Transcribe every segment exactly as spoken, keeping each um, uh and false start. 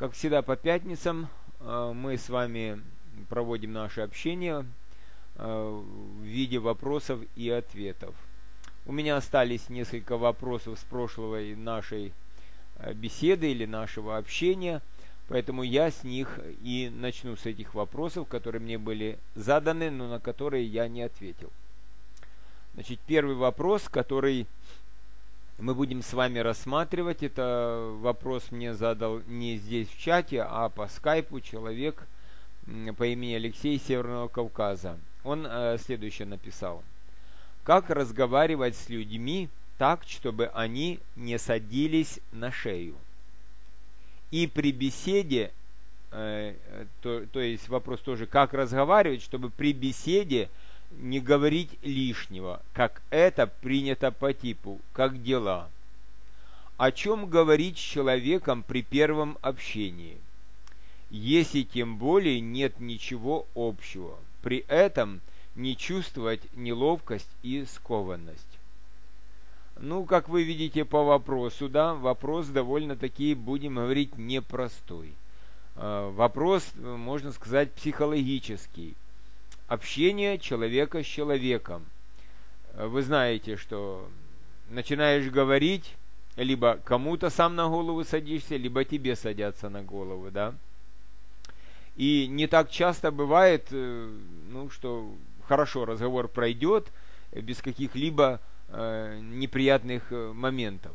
Как всегда по пятницам мы с вами проводим наше общение в виде вопросов и ответов. У меня остались несколько вопросов с прошлой нашей беседы или нашего общения, поэтому я с них и начну, с этих вопросов, которые мне были заданы, но на которые я не ответил. Значит, первый вопрос, который мы будем с вами рассматривать, это вопрос мне задал не здесь в чате, а по скайпу человек по имени Алексей из Северного Кавказа. Он э, следующее написал. Как разговаривать с людьми так, чтобы они не садились на шею? И при беседе, э, то, то есть вопрос тоже, как разговаривать, чтобы при беседе не говорить лишнего, как это принято по типу, как дела. О чем говорить с человеком при первом общении, если тем более нет ничего общего, при этом не чувствовать неловкость и скованность? Ну, как вы видите по вопросу, да, вопрос довольно-таки, будем говорить, непростой. Вопрос, можно сказать, психологический. Общение человека с человеком. Вы знаете, что начинаешь говорить, либо кому-то сам на голову садишься, либо тебе садятся на голову, да. И не так часто бывает, ну, что хорошо, разговор пройдет без каких-либо э, неприятных моментов.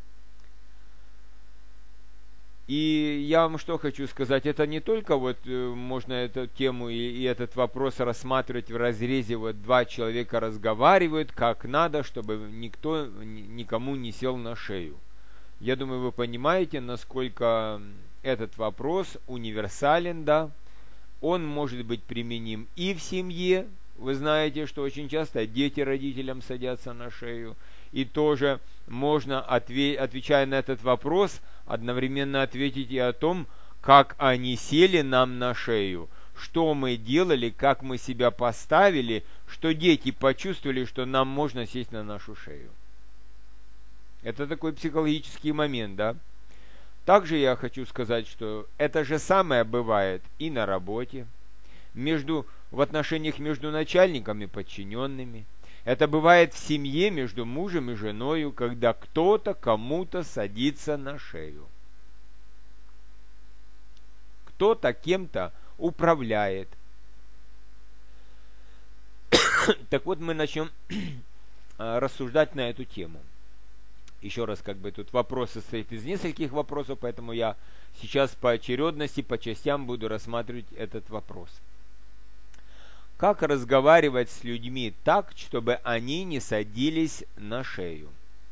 И я вам что хочу сказать, это не только вот э, можно эту тему и, и этот вопрос рассматривать в разрезе, вот два человека разговаривают как надо, чтобы никто никому не сел на шею. Я думаю, вы понимаете, насколько этот вопрос универсален, да. Он может быть применим и в семье. Вы знаете, что очень часто дети родителям садятся на шею. И тоже можно, отве- отвечая на этот вопрос, одновременно ответить и о том, как они сели нам на шею, что мы делали, как мы себя поставили, что дети почувствовали, что нам можно сесть на нашу шею. Это такой психологический момент, да? Также я хочу сказать, что это же самое бывает и на работе, между, в отношениях между начальниками и подчиненными. Это бывает в семье между мужем и женой, когда кто-то кому-то садится на шею. Кто-то кем-то управляет. Так вот, мы начнем рассуждать на эту тему. Еще раз, как бы тут вопрос состоит из нескольких вопросов, поэтому я сейчас по очередности, по частям буду рассматривать этот вопрос. Как разговаривать с людьми так, чтобы они не садились на шею?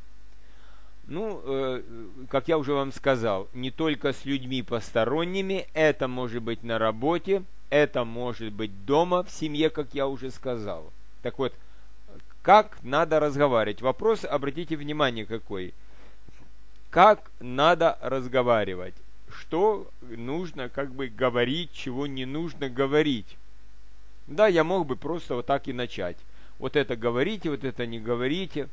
Ну, э, как я уже вам сказал, не только с людьми посторонними, это может быть на работе, это может быть дома, в семье, как я уже сказал. Так вот, как надо разговаривать? Вопрос, обратите внимание, какой. Как надо разговаривать? Что нужно как бы говорить, чего не нужно говорить? Да, я мог бы просто вот так и начать. Вот это говорите, вот это не говорите.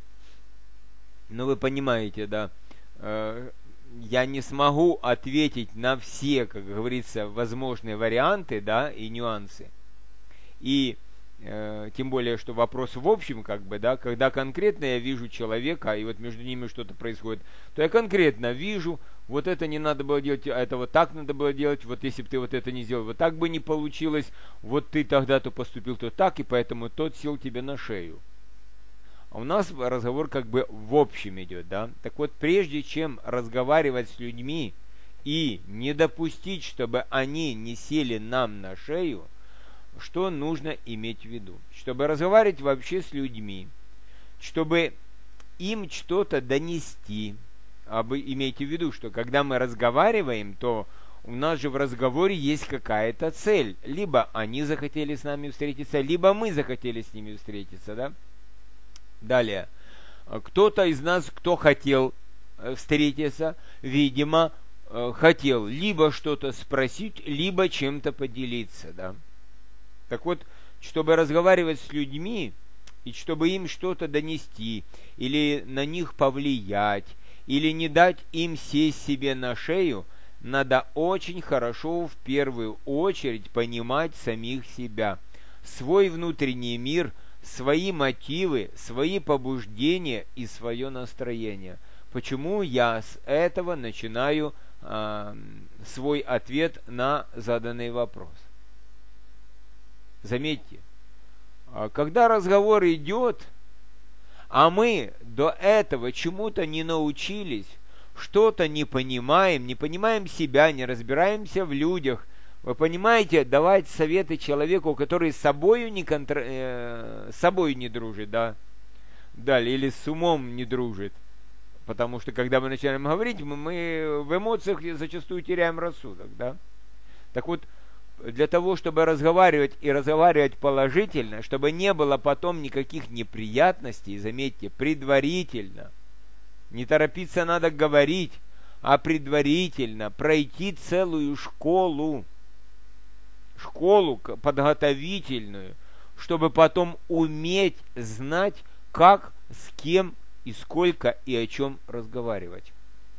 Но вы понимаете, да, э, я не смогу ответить на все, как говорится, возможные варианты, да, и нюансы. И э, тем более, что вопрос в общем, как бы, да, когда конкретно я вижу человека, и вот между ними что-то происходит, то я конкретно вижу, вот это не надо было делать, а это вот так надо было делать, вот если бы ты вот это не сделал, вот так бы не получилось, вот ты тогда-то поступил то так, и поэтому тот сел тебе на шею. А у нас разговор как бы в общем идет, да. Так вот, прежде чем разговаривать с людьми и не допустить, чтобы они не сели нам на шею, что нужно иметь в виду? Чтобы разговаривать вообще с людьми, чтобы им что-то донести. А вы имейте в виду, что когда мы разговариваем, то у нас же в разговоре есть какая-то цель. Либо они захотели с нами встретиться, либо мы захотели с ними встретиться, да? Далее. Кто-то из нас, кто хотел встретиться, видимо, хотел либо что-то спросить, либо чем-то поделиться, да? Так вот, чтобы разговаривать с людьми, и чтобы им что-то донести, или на них повлиять, или не дать им сесть себе на шею, надо очень хорошо в первую очередь понимать самих себя, свой внутренний мир, свои мотивы, свои побуждения и свое настроение. Почему я с этого начинаю э, свой ответ на заданный вопрос? Заметьте, когда разговор идет, а мы до этого чему-то не научились, что-то не понимаем, не понимаем себя, не разбираемся в людях, вы понимаете, давать советы человеку, который с собою не, контр... э, с собой не дружит, да, далее, или с умом не дружит. Потому что, когда мы начинаем говорить, мы, мы в эмоциях зачастую теряем рассудок, да. Так вот, для того, чтобы разговаривать и разговаривать положительно, чтобы не было потом никаких неприятностей, заметьте, предварительно, не торопиться надо говорить, а предварительно пройти целую школу, школу подготовительную, чтобы потом уметь знать, как, с кем и сколько и о чем разговаривать.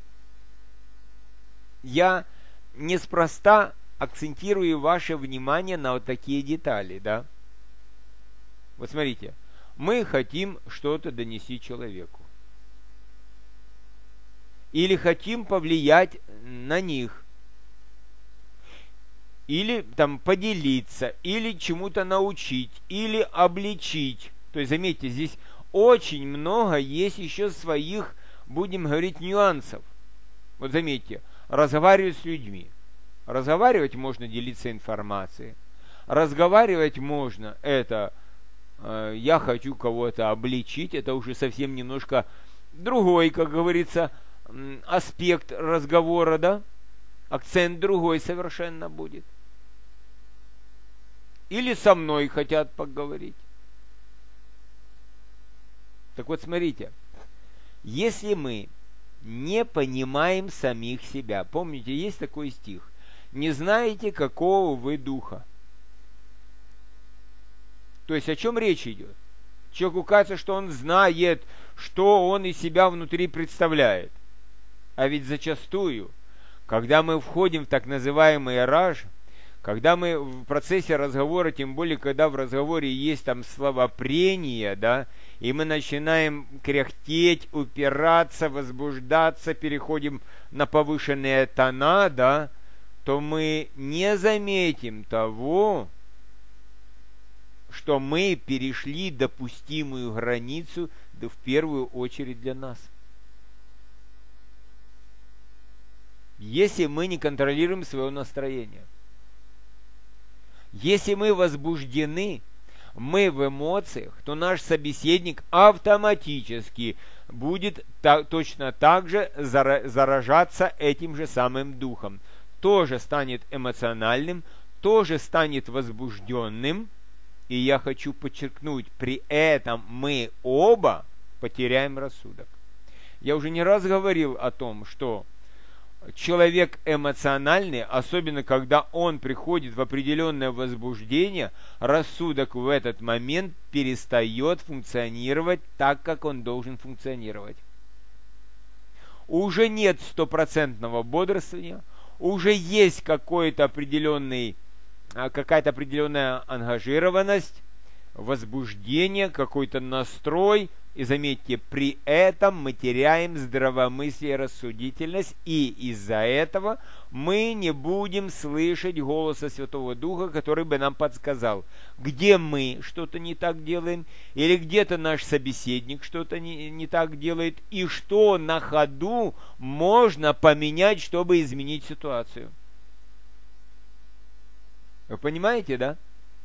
Я неспроста акцентирую ваше внимание на вот такие детали, да? Вот смотрите, мы хотим что-то донести человеку. Или хотим повлиять на них. Или там поделиться, или чему-то научить, или обличить. То есть, заметьте, здесь очень много есть еще своих, будем говорить, нюансов. Вот заметьте, разговаривать с людьми. Разговаривать можно делиться информацией. Разговаривать можно, это э, я хочу кого-то обличить, это уже совсем немножко другой, как говорится, э, аспект разговора, да? Акцент другой совершенно будет. Или со мной хотят поговорить. Так вот, смотрите, если мы не понимаем самих себя, помните, есть такой стих, не знаете, какого вы духа. То есть, о чем речь идет? Человеку кажется, что он знает, что он из себя внутри представляет. А ведь зачастую, когда мы входим в так называемый раж, когда мы в процессе разговора, тем более, когда в разговоре есть там словопрение, да, и мы начинаем кряхтеть, упираться, возбуждаться, переходим на повышенные тона, да, то мы не заметим того, что мы перешли допустимую границу, да в первую очередь для нас. Если мы не контролируем свое настроение, если мы возбуждены, мы в эмоциях, то наш собеседник автоматически будет так, точно так же заражаться этим же самым духом. Тоже станет эмоциональным, тоже станет возбужденным. И я хочу подчеркнуть, при этом мы оба потеряем рассудок. Я уже не раз говорил о том, что человек эмоциональный, особенно когда он приходит в определенное возбуждение, рассудок в этот момент перестает функционировать так, как он должен функционировать. Уже нет стопроцентного бодрствования, уже есть какой-то определенный, какая-то определенная ангажированность, возбуждение, какой-то настрой. И заметьте, при этом мы теряем здравомыслие и рассудительность, и из-за этого мы не будем слышать голоса Святого Духа, который бы нам подсказал, где мы что-то не так делаем, или где-то наш собеседник что-то не, не так делает, и что на ходу можно поменять, чтобы изменить ситуацию. Вы понимаете, да?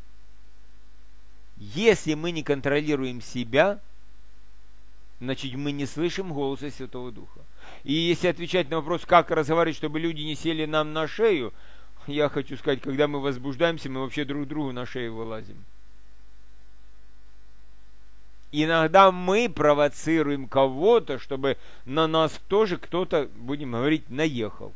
Если мы не контролируем себя, значит, мы не слышим голоса Святого Духа. И если отвечать на вопрос, как разговаривать, чтобы люди не сели нам на шею, я хочу сказать, когда мы возбуждаемся, мы вообще друг другу на шею вылазим. Иногда мы провоцируем кого-то, чтобы на нас тоже кто-то, будем говорить, наехал.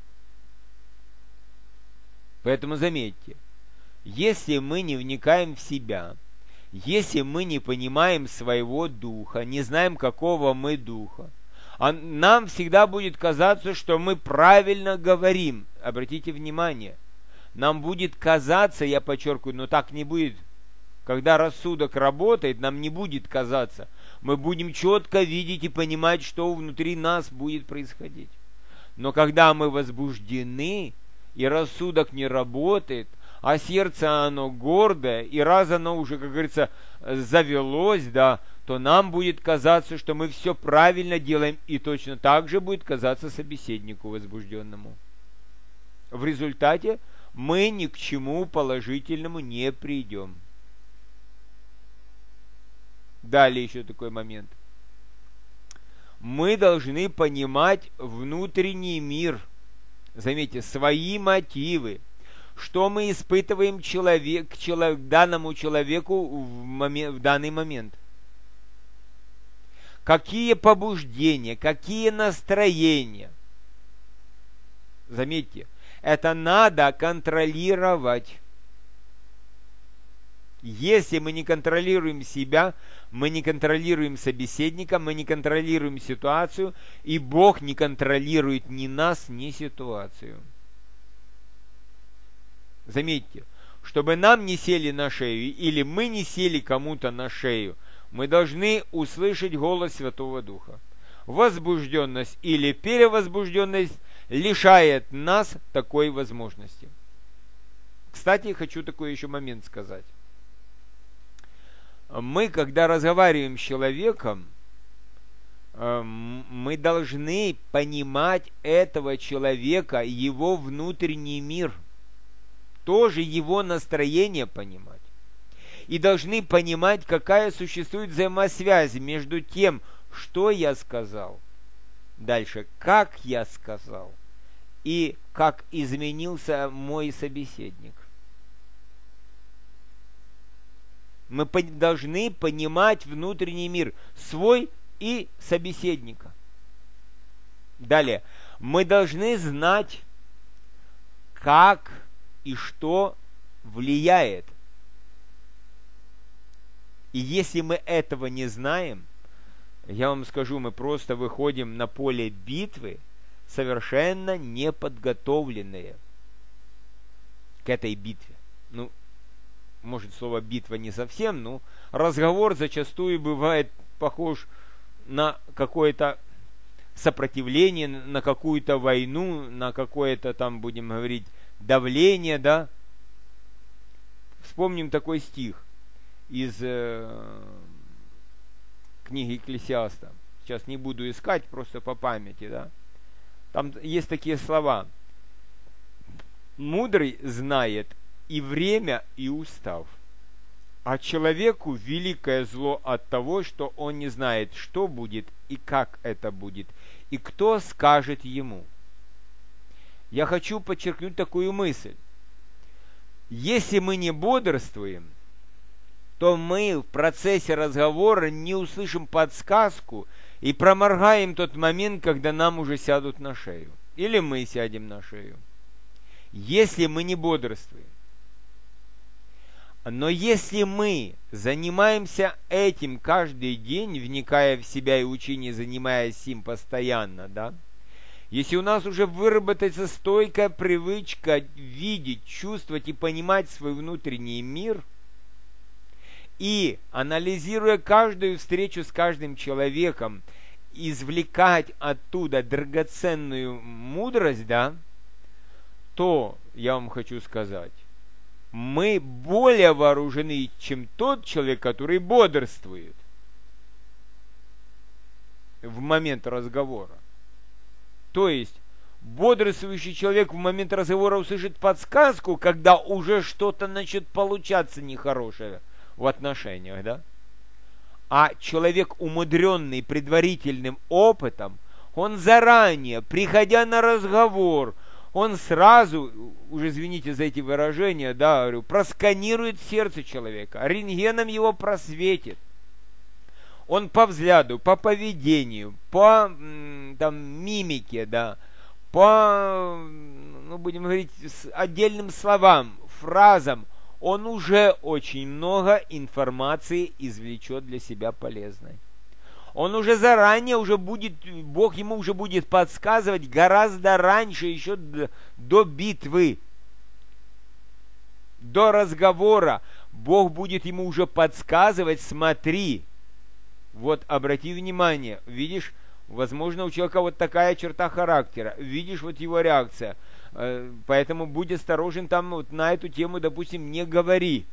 Поэтому заметьте, если мы не вникаем в себя, если мы не понимаем своего духа, не знаем, какого мы духа, а нам всегда будет казаться, что мы правильно говорим. обратите внимание, нам будет казаться, я подчеркиваю, но так не будет. Когда рассудок работает, нам не будет казаться. Мы будем четко видеть и понимать, что внутри нас будет происходить. Но когда мы возбуждены, и рассудок не работает, а сердце оно гордое, и раз оно уже, как говорится, завелось, да, то нам будет казаться, что мы все правильно делаем, и точно так же будет казаться собеседнику возбужденному. В результате мы ни к чему положительному не придем. Далее еще такой момент. Мы должны понимать внутренний мир. Заметьте, свои мотивы. Что мы испытываем человек, человек, данному человеку в, момент, в данный момент. Какие побуждения, какие настроения. Заметьте, это надо контролировать. Если мы не контролируем себя, мы не контролируем собеседника, мы не контролируем ситуацию, и Бог не контролирует ни нас, ни ситуацию. Заметьте, чтобы нам не сели на шею, или мы не сели кому-то на шею, мы должны услышать голос Святого Духа. Возбужденность или перевозбужденность лишает нас такой возможности. Кстати, хочу такой еще момент сказать. Мы, когда разговариваем с человеком, мы должны понимать этого человека, его внутренний мир, тоже его настроение понимать. И должны понимать, какая существует взаимосвязь между тем, что я сказал, дальше, как я сказал, и как изменился мой собеседник. Мы должны понимать внутренний мир, свой и собеседника. Далее, мы должны знать, как и что влияет. И если мы этого не знаем, я вам скажу, мы просто выходим на поле битвы совершенно неподготовленные к этой битве. Ну, может, слово «битва» не совсем, но разговор зачастую бывает похож на какое-то сопротивление, на какую-то войну, на какое-то там, будем говорить, давление, да. Вспомним такой стих из э, книги Екклесиаста. Сейчас не буду искать, просто по памяти, да. Там есть такие слова. «Мудрый знает и время, и устав. А человеку великое зло от того, что он не знает, что будет и как это будет, и кто скажет ему». Я хочу подчеркнуть такую мысль. Если мы не бодрствуем, то мы в процессе разговора не услышим подсказку и проморгаем тот момент, когда нам уже сядут на шею. Или мы сядем на шею. Если мы не бодрствуем. Но если мы занимаемся этим каждый день, вникая в себя и учение, занимаясь им постоянно, да, если у нас уже выработается стойкая привычка видеть, чувствовать и понимать свой внутренний мир, и, анализируя каждую встречу с каждым человеком, извлекать оттуда драгоценную мудрость, да, то, я вам хочу сказать, мы более вооружены, чем тот человек, который бодрствует в момент разговора. То есть, бодрствующий человек в момент разговора услышит подсказку, когда уже что-то начнет получаться нехорошее в отношениях, да? А человек, умудренный предварительным опытом, он заранее, приходя на разговор, он сразу, уже извините за эти выражения, да, говорю, просканирует сердце человека, рентгеном его просветит. Он по взгляду, по поведению, по там, мимике, да, по, ну, будем говорить, отдельным словам, фразам, он уже очень много информации извлечет для себя полезной. Он уже заранее уже будет, Бог ему уже будет подсказывать гораздо раньше, еще до, до битвы, до разговора. Бог будет ему уже подсказывать: смотри, вот обрати внимание, видишь, возможно, у человека вот такая черта характера, видишь, вот его реакция, поэтому будь осторожен там вот на эту тему, допустим, не говори.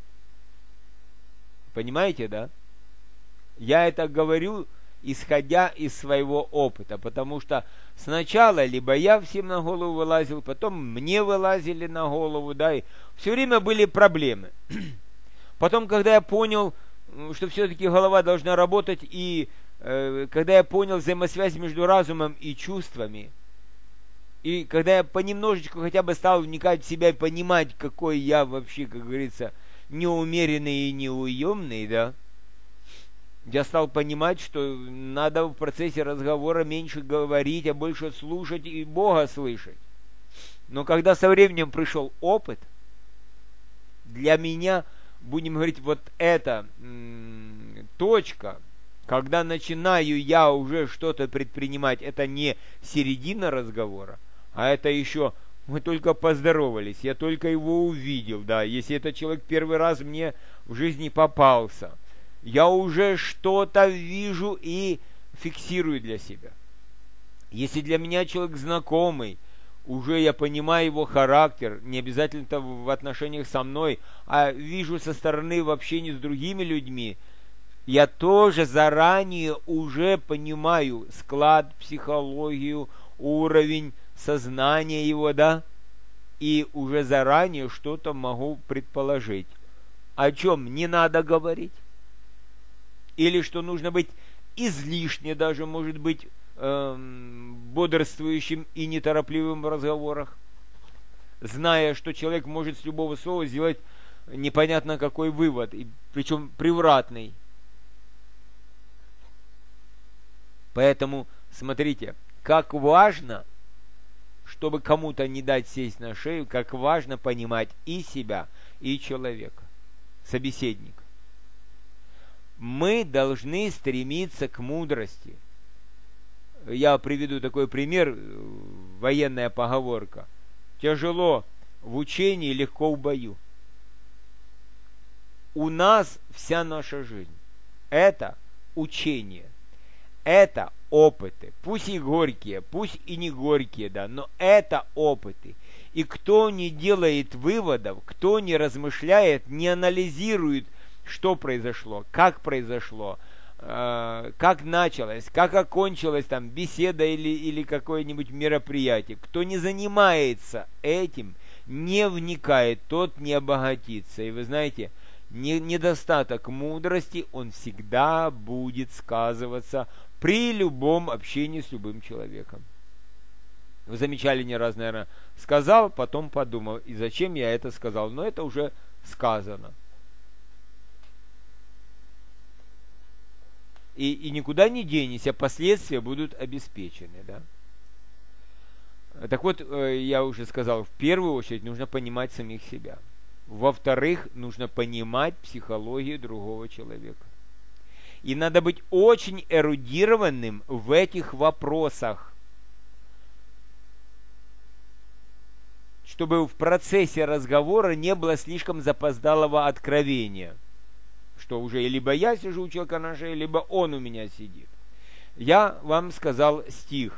Понимаете, да? Я это говорю, исходя из своего опыта, потому что сначала либо я всем на голову вылазил, потом мне вылазили на голову, да, и все время были проблемы. Потом, когда я понял, что все-таки голова должна работать, и э, когда я понял взаимосвязь между разумом и чувствами, и когда я понемножечку хотя бы стал вникать в себя и понимать, какой я вообще, как говорится, неумеренный и неуемный, да, я стал понимать, что надо в процессе разговора меньше говорить, а больше слушать и Бога слышать. Но когда со временем пришел опыт, для меня, будем говорить, вот эта м- точка, когда начинаю я уже что-то предпринимать, это не середина разговора, а это еще мы только поздоровались, я только его увидел, да, если этот человек первый раз мне в жизни попался, я уже что-то вижу и фиксирую для себя. Если для меня человек знакомый, уже я понимаю его характер, не обязательно в отношениях со мной, а вижу со стороны в общении с другими людьми, я тоже заранее уже понимаю склад, психологию, уровень сознания его, да, и уже заранее что-то могу предположить. О чем не надо говорить? Или что нужно быть излишне даже, может быть, эм, бодрствующим и неторопливым в разговорах, зная, что человек может с любого слова сделать непонятно какой вывод, и причем превратный. Поэтому, смотрите, как важно, чтобы кому-то не дать сесть на шею, как важно понимать и себя, и человека, собеседника. Мы должны стремиться к мудрости. Я приведу такой пример, военная поговорка. Тяжело в учении, легко в бою. У нас вся наша жизнь – это учение, это опыты. Пусть и горькие, пусть и не горькие, да, но это опыты. И кто не делает выводов, кто не размышляет, не анализирует, что произошло, как произошло, э, как началось, как окончилась там беседа или, или какое-нибудь мероприятие. Кто не занимается этим, не вникает, тот не обогатится. И вы знаете, не, недостаток мудрости, он всегда будет сказываться при любом общении с любым человеком. Вы замечали не раз, наверное, сказал, потом подумал, и зачем я это сказал, но это уже сказано. И, и никуда не денешься, последствия будут обеспечены, да. Так вот, я уже сказал, в первую очередь нужно понимать самих себя. Во-вторых, нужно понимать психологию другого человека. И надо быть очень эрудированным в этих вопросах, чтобы в процессе разговора не было слишком запоздалого откровения, что уже либо я сижу у человека на шее, либо он у меня сидит. Я вам сказал стих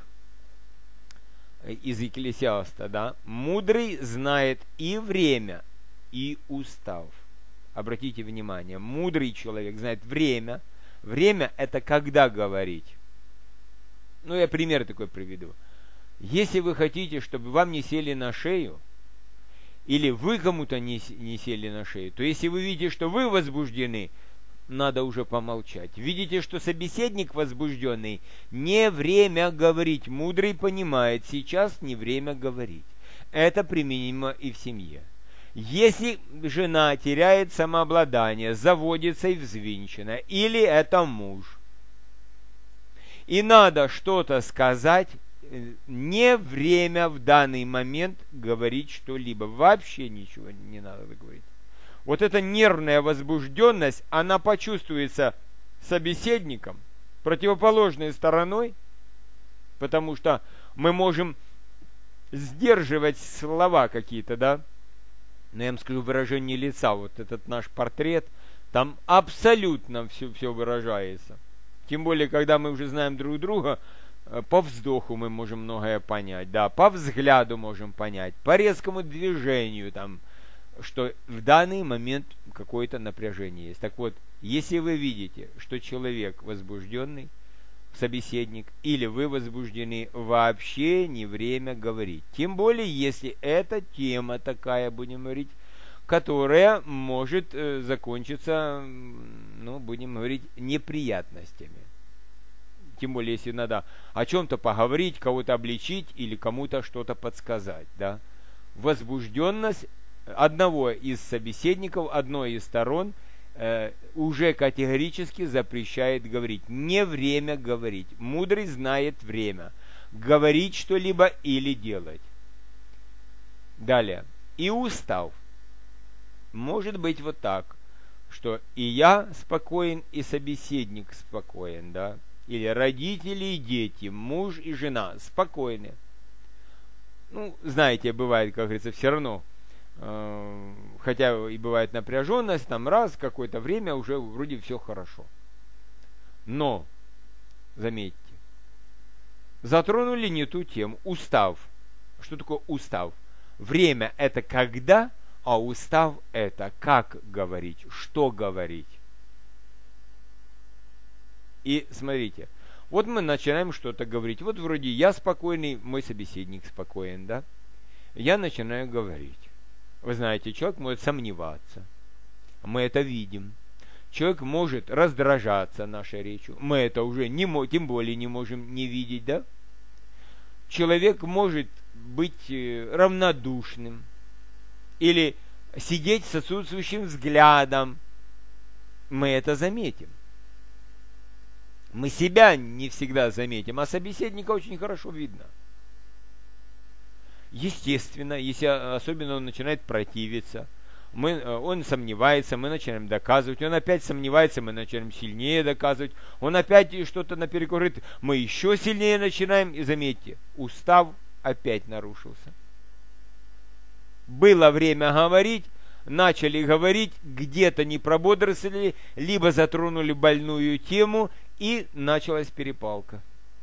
из Екклесиаста, да? «Мудрый знает и время, и устав». Обратите внимание, мудрый человек знает время. Время – это когда говорить. Ну, я пример такой приведу. Если вы хотите, чтобы вам не сели на шею, или вы кому-то не, не сели на шею, то если вы видите, что вы возбуждены, надо уже помолчать. Видите, что собеседник возбужденный, не время говорить. Мудрый понимает, сейчас не время говорить. Это применимо и в семье. Если жена теряет самообладание, заводится и взвинчена, или это муж, и надо что-то сказать, не время в данный момент говорить что-либо. Вообще ничего не надо говорить. Вот эта нервная возбужденность, она почувствуется собеседником, противоположной стороной, потому что мы можем сдерживать слова какие-то, да, но я вам скажу, выражение лица, вот этот наш портрет, там абсолютно все, все выражается. Тем более, когда мы уже знаем друг друга, по вздоху мы можем многое понять, да, по взгляду можем понять, по резкому движению, там, что в данный момент какое-то напряжение есть. Так вот, если вы видите, что человек возбужденный, собеседник, или вы возбуждены, вообще не время говорить. Тем более, если эта тема такая, будем говорить, которая может э, закончиться, ну, будем говорить, неприятностями. Тем более, если надо о чем-то поговорить, кого-то обличить или кому-то что-то подсказать, да. Возбужденность одного из собеседников, одной из сторон э, уже категорически запрещает говорить. Не время говорить. Мудрый знает время. Говорить что-либо или делать. Далее. И устав. Может быть вот так, что и я спокоен, и собеседник спокоен, да. Или родители и дети, муж и жена спокойны. Ну, знаете, бывает, как говорится, все равно, э, хотя и бывает напряженность, там раз, какое-то время уже вроде все хорошо. Но, заметьте, затронули не ту тему. Устав. Что такое устав? Время – это когда, а устав – это как говорить, что говорить. И смотрите, вот мы начинаем что-то говорить. Вот вроде я спокойный, мой собеседник спокоен, да? Я начинаю говорить. Вы знаете, человек может сомневаться. Мы это видим. Человек может раздражаться нашей речью. Мы это уже не, тем более не можем не видеть, да? Человек может быть равнодушным. Или сидеть с отсутствующим взглядом. Мы это заметим. Мы себя не всегда заметим, а собеседника очень хорошо видно. Естественно, если особенно он начинает противиться, мы, он сомневается, мы начинаем доказывать, он опять сомневается, мы начинаем сильнее доказывать, он опять что-то наперекор говорит, мы еще сильнее начинаем, и заметьте, устав опять нарушился. Было время говорить, начали говорить, где-то не прободрствовали, либо затронули больную тему, и началась перепалка.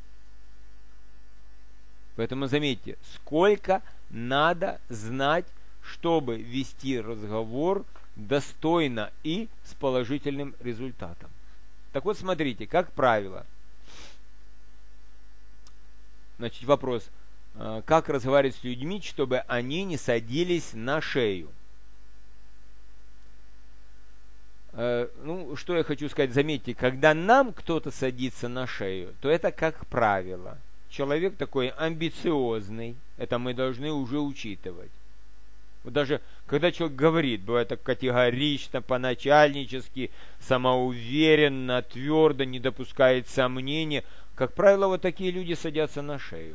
Поэтому заметьте, сколько надо знать, чтобы вести разговор достойно и с положительным результатом. Так вот, смотрите, как правило. Значит, вопрос, как разговаривать с людьми, чтобы они не садились на шею. Ну, что я хочу сказать, заметьте, когда нам кто-то садится на шею, то это, как правило, человек такой амбициозный, это мы должны уже учитывать. Вот даже когда человек говорит, бывает так категорично, по-начальнически, самоуверенно, твердо, не допускает сомнения, как правило, вот такие люди садятся на шею.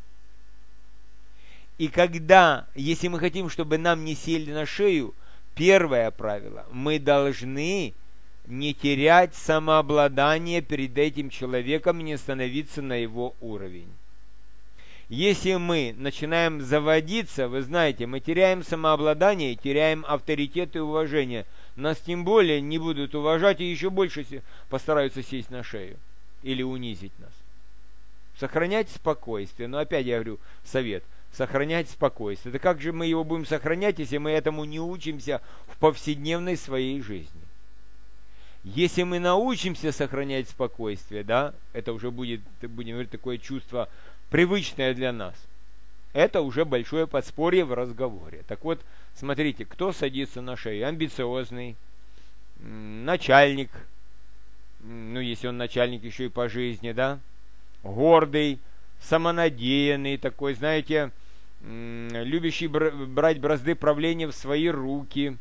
И когда, если мы хотим, чтобы нам не сели на шею, первое правило. Мы должны не терять самообладание перед этим человеком и не становиться на его уровень. Если мы начинаем заводиться, вы знаете, мы теряем самообладание, теряем авторитет и уважение. Нас тем более не будут уважать и еще больше постараются сесть на шею или унизить нас. Сохранять спокойствие. Но опять я говорю, совет. Сохранять спокойствие. Да как же мы его будем сохранять, если мы этому не учимся в повседневной своей жизни? Если мы научимся сохранять спокойствие, да, это уже будет, будем говорить, такое чувство привычное для нас. Это уже большое подспорье в разговоре. Так вот, смотрите, кто садится на шею? Амбициозный, начальник, ну, если он начальник еще и по жизни, да, гордый, самонадеянный, такой, знаете, любящий брать бразды правления в свои руки.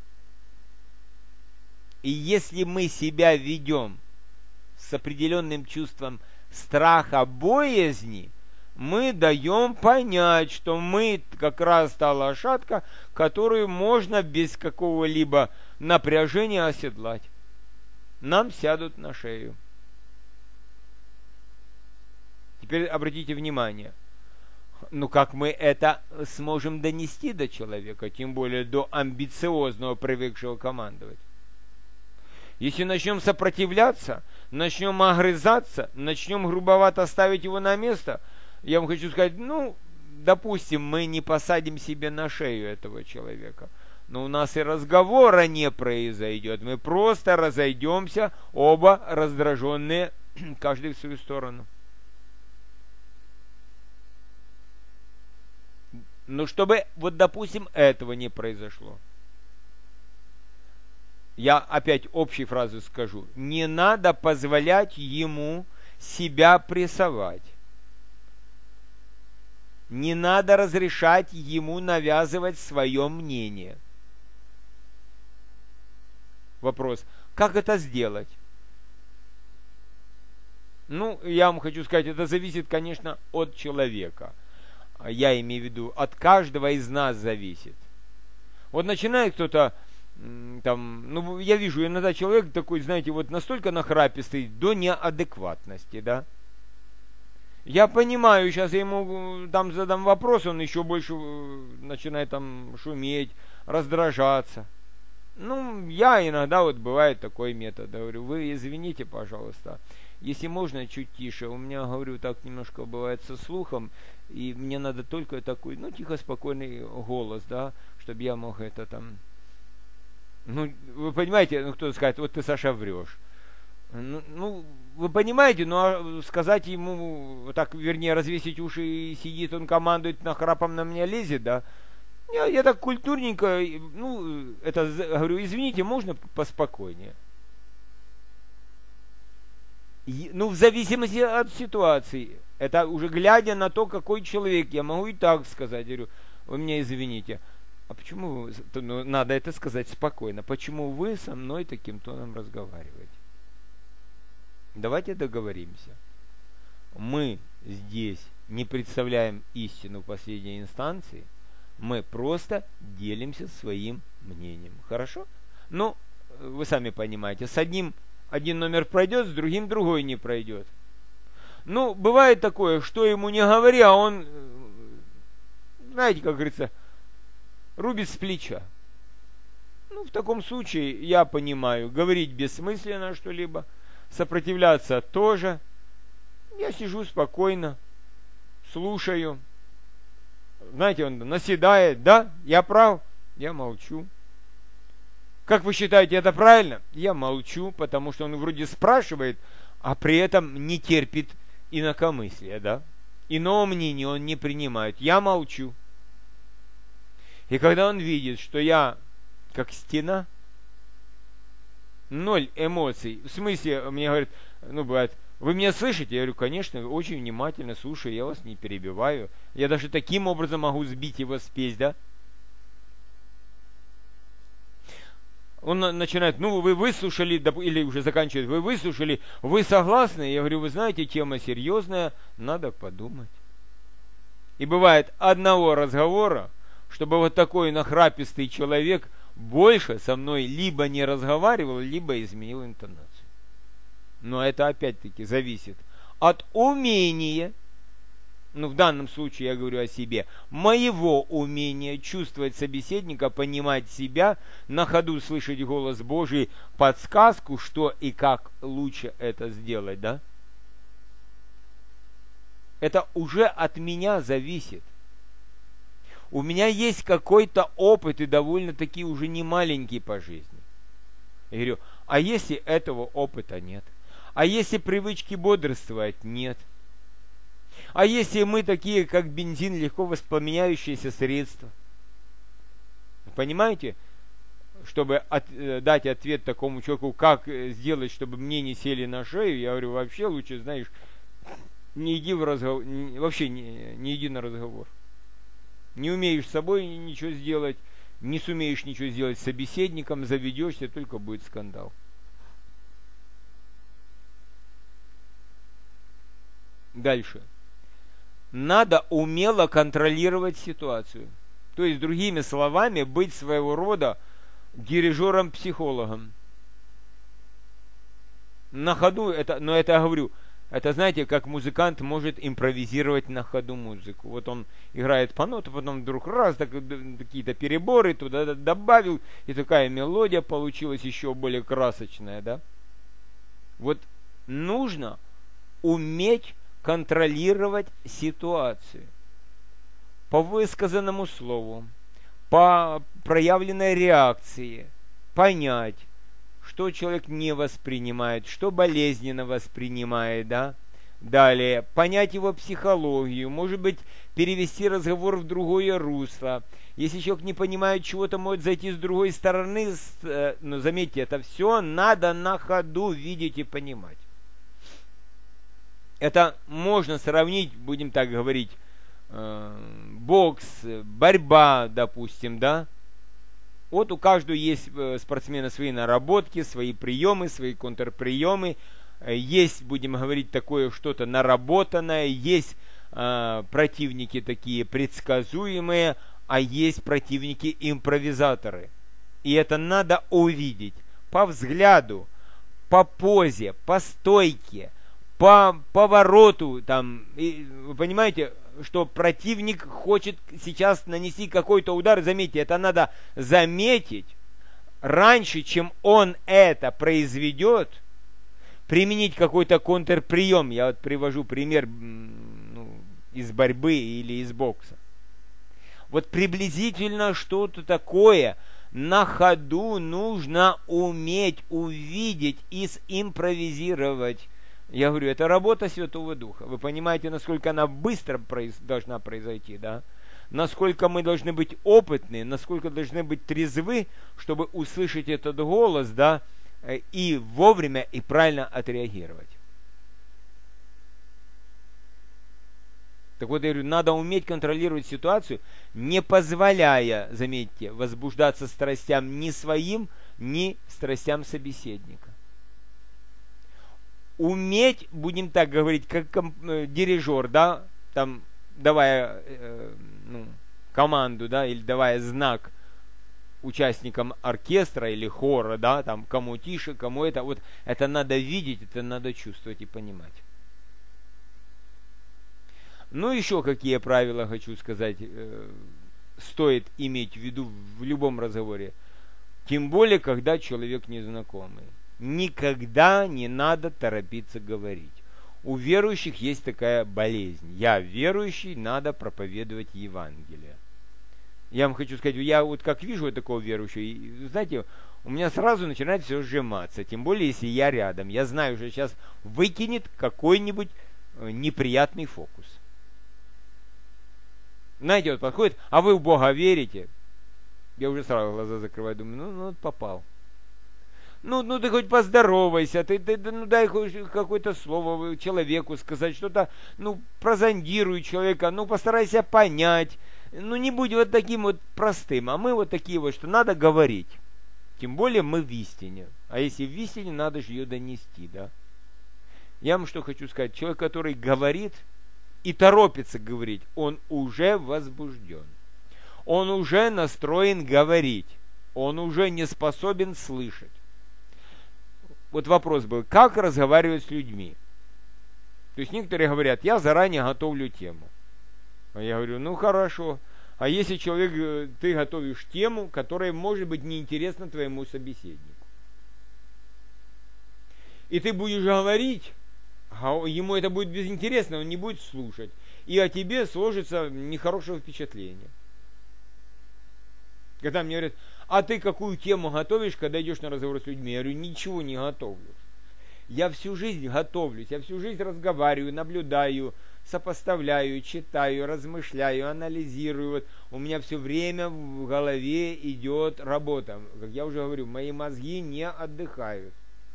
И если мы себя ведем с определенным чувством страха, боязни, мы даем понять, что мы как раз та лошадка, которую можно без какого-либо напряжения оседлать. Нам сядут на шею. Теперь обратите внимание. Ну как мы это сможем донести до человека, тем более до амбициозного, привыкшего командовать? Если начнем сопротивляться, начнем огрызаться, начнем грубовато ставить его на место, я вам хочу сказать, ну, допустим, мы не посадим себе на шею этого человека, но у нас и разговора не произойдет, мы просто разойдемся, оба раздраженные, каждый в свою сторону. Но чтобы, вот допустим, этого не произошло, я опять общей фразу скажу, не надо позволять ему себя прессовать. Не надо разрешать ему навязывать свое мнение. Вопрос, как это сделать? Ну, я вам хочу сказать, это зависит, конечно, от человека. Я имею в виду, от каждого из нас зависит. Вот начинает кто-то, там, ну, я вижу, иногда человек такой, знаете, вот настолько нахрапистый до неадекватности, да. Я понимаю, сейчас я ему там задам вопрос, он еще больше начинает там шуметь, раздражаться. Ну, я иногда, вот бывает такой метод, говорю, вы извините, пожалуйста, если можно, чуть тише, у меня, говорю, так немножко бывает со слухом, и мне надо только такой, ну, тихо, спокойный голос, да, чтобы я мог это там... Ну, вы понимаете, ну, кто-то скажет, вот ты, Саша, врешь. Ну, ну, вы понимаете, но сказать ему, так, вернее, развесить уши и сидит, он командует, нахрапом на меня лезет, да. Я, я так культурненько, ну, это, говорю, извините, можно поспокойнее? И, ну, в зависимости от ситуации, это уже глядя на то, какой человек, я могу и так сказать, говорю, вы меня извините, а почему вы, ну, надо это сказать спокойно, почему вы со мной таким тоном разговариваете? Давайте договоримся. Мы здесь не представляем истину последней инстанции, мы просто делимся своим мнением. Хорошо? Ну, вы сами понимаете, с одним один номер пройдет, с другим другой не пройдет. Ну, бывает такое, что ему не говори, а он, знаете, как говорится, рубит с плеча. Ну, в таком случае, я понимаю, говорить бессмысленно что-либо, сопротивляться тоже. Я сижу спокойно, слушаю. Знаете, он наседает, да, я прав, я молчу. Как вы считаете, это правильно? Я молчу, потому что он вроде спрашивает, а при этом не терпит инакомыслия, да? Иного мнения он не принимает. Я молчу. И когда он видит, что я как стена, ноль эмоций, в смысле, мне говорят, ну, бывает, вы меня слышите? Я говорю, конечно, очень внимательно слушаю, я вас не перебиваю. Я даже таким образом могу сбить его спесь, да? Он начинает, ну, вы выслушали, или уже заканчивает, вы выслушали, вы согласны? Я говорю, вы знаете, тема серьезная, надо подумать. И бывает одного разговора, чтобы вот такой нахрапистый человек больше со мной либо не разговаривал, либо изменил интонацию. Но это опять-таки зависит от умения, ну в данном случае я говорю о себе, моего умения чувствовать собеседника, понимать себя, на ходу слышать голос Божий, подсказку, что и как лучше это сделать, да? Это уже от меня зависит. У меня есть какой-то опыт, и довольно-таки уже не маленький по жизни. Я говорю, а если этого опыта нет? А если привычки бодрствовать нет? А если мы такие, как бензин, легко воспламеняющиеся средства? Понимаете? Чтобы от, э, дать ответ такому человеку, как сделать, чтобы мне не сели на шею, я говорю, вообще лучше, знаешь, не иди в разговор, вообще не, не иди на разговор. Не умеешь с собой ничего сделать, не сумеешь ничего сделать с собеседником, заведешься, только будет скандал. Дальше. Надо умело контролировать ситуацию. То есть, другими словами, быть своего рода дирижером-психологом. На ходу, это, но это я говорю, Это, знаете, как музыкант может импровизировать на ходу музыку. Вот он играет по ноту, потом вдруг раз, так, какие-то переборы туда добавил, и такая мелодия получилась еще более красочная, да? Вот нужно уметь контролировать ситуацию. По высказанному слову, по проявленной реакции, понять, что человек не воспринимает, что болезненно воспринимает, да? Далее, понять его психологию, может быть, перевести разговор в другое русло. Если человек не понимает чего-то, может зайти с другой стороны, но заметьте, это все надо на ходу видеть и понимать. Это можно сравнить, будем так говорить, бокс, борьба, допустим, да? Вот у каждого есть спортсмена свои наработки, свои приемы, свои контрприемы. Есть, будем говорить, такое что-то наработанное, есть э, противники такие предсказуемые, а есть противники-импровизаторы. И это надо увидеть по взгляду, по позе, по стойке, по повороту. Там, и, вы понимаете, что противник хочет сейчас нанести какой-то удар. Заметьте, это надо заметить раньше, чем он это произведет, применить какой-то контрприем. Я вот привожу пример ну, из борьбы или из бокса. Вот приблизительно что-то такое на ходу нужно уметь увидеть и симпровизировать. Я говорю, это работа Святого Духа. Вы понимаете, насколько она быстро произ... должна произойти, да? Насколько мы должны быть опытны, насколько должны быть трезвы, чтобы услышать этот голос, да, и вовремя и правильно отреагировать. Так вот, я говорю, надо уметь контролировать ситуацию, не позволяя, заметьте, возбуждаться страстям ни своим, ни страстям собеседника. Уметь, будем так говорить, как э, дирижер, да, там, давая э, ну, команду, да, или давая знак участникам оркестра или хора, да, там, кому тише, кому это, вот, это надо видеть, это надо чувствовать и понимать. Ну, еще какие правила, хочу сказать, э, стоит иметь в виду в любом разговоре, тем более, когда человек незнакомый. Никогда не надо торопиться говорить. У верующих есть такая болезнь. Я верующий, надо проповедовать Евангелие. Я вам хочу сказать, я вот как вижу такого верующего, и, знаете, у меня сразу начинает все сжиматься. Тем более, если я рядом. Я знаю, что сейчас выкинет какой-нибудь неприятный фокус. Знаете, вот подходит, а вы в Бога верите? Я уже сразу глаза закрываю, думаю, ну, ну попал. Ну, ну ты хоть поздоровайся, ты, ты ну дай хоть какое-то слово человеку сказать, что-то, ну, прозондируй человека, ну, постарайся понять. Ну, не будь вот таким вот простым, а мы вот такие вот, что надо говорить. Тем более мы в истине. А если в истине, надо же ее донести, да. Я вам что хочу сказать, человек, который говорит и торопится говорить, он уже возбужден. Он уже настроен говорить. Он уже не способен слышать. Вот вопрос был, как разговаривать с людьми? То есть некоторые говорят, я заранее готовлю тему. А я говорю, ну хорошо. А если человек, ты готовишь тему, которая может быть неинтересна твоему собеседнику. И ты будешь говорить, а ему это будет безинтересно, он не будет слушать. И о тебе сложится нехорошее впечатление. Когда мне говорят, а ты какую тему готовишь, когда идешь на разговор с людьми? Я говорю, ничего не готовлю. Я всю жизнь готовлюсь, я всю жизнь разговариваю, наблюдаю, сопоставляю, читаю, размышляю, анализирую. Вот у меня все время в голове идет работа. Как я уже говорю, мои мозги не отдыхают.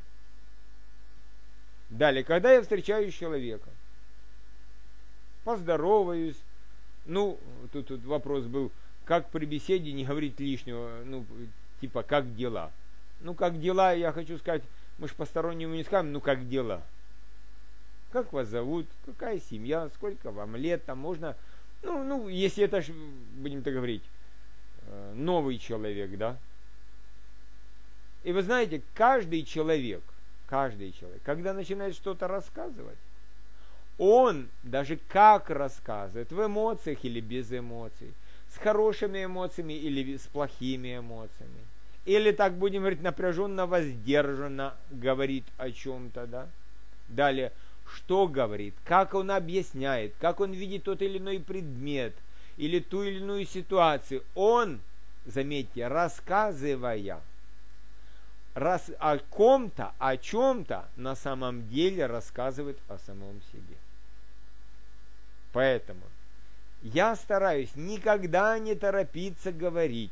Далее, когда я встречаюсь с человеком, поздороваюсь. Ну, тут, тут вопрос был, как при беседе не говорить лишнего, ну, типа, как дела? Ну, как дела, я хочу сказать, мы же постороннему не скажем, ну, как дела? Как вас зовут? Какая семья? Сколько вам лет? Там можно, ну, ну, если это, будем так говорить, новый человек, да? И вы знаете, каждый человек, каждый человек, когда начинает что-то рассказывать, он даже как рассказывает, в эмоциях или без эмоций, с хорошими эмоциями или с плохими эмоциями, или, так будем говорить, напряженно, воздержанно говорит о чем-то, да. Далее, что говорит, как он объясняет, как он видит тот или иной предмет, или ту или иную ситуацию. Он, заметьте, рассказывая раз, о ком-то, о чем-то, на самом деле рассказывает о самом себе. Поэтому я стараюсь никогда не торопиться говорить.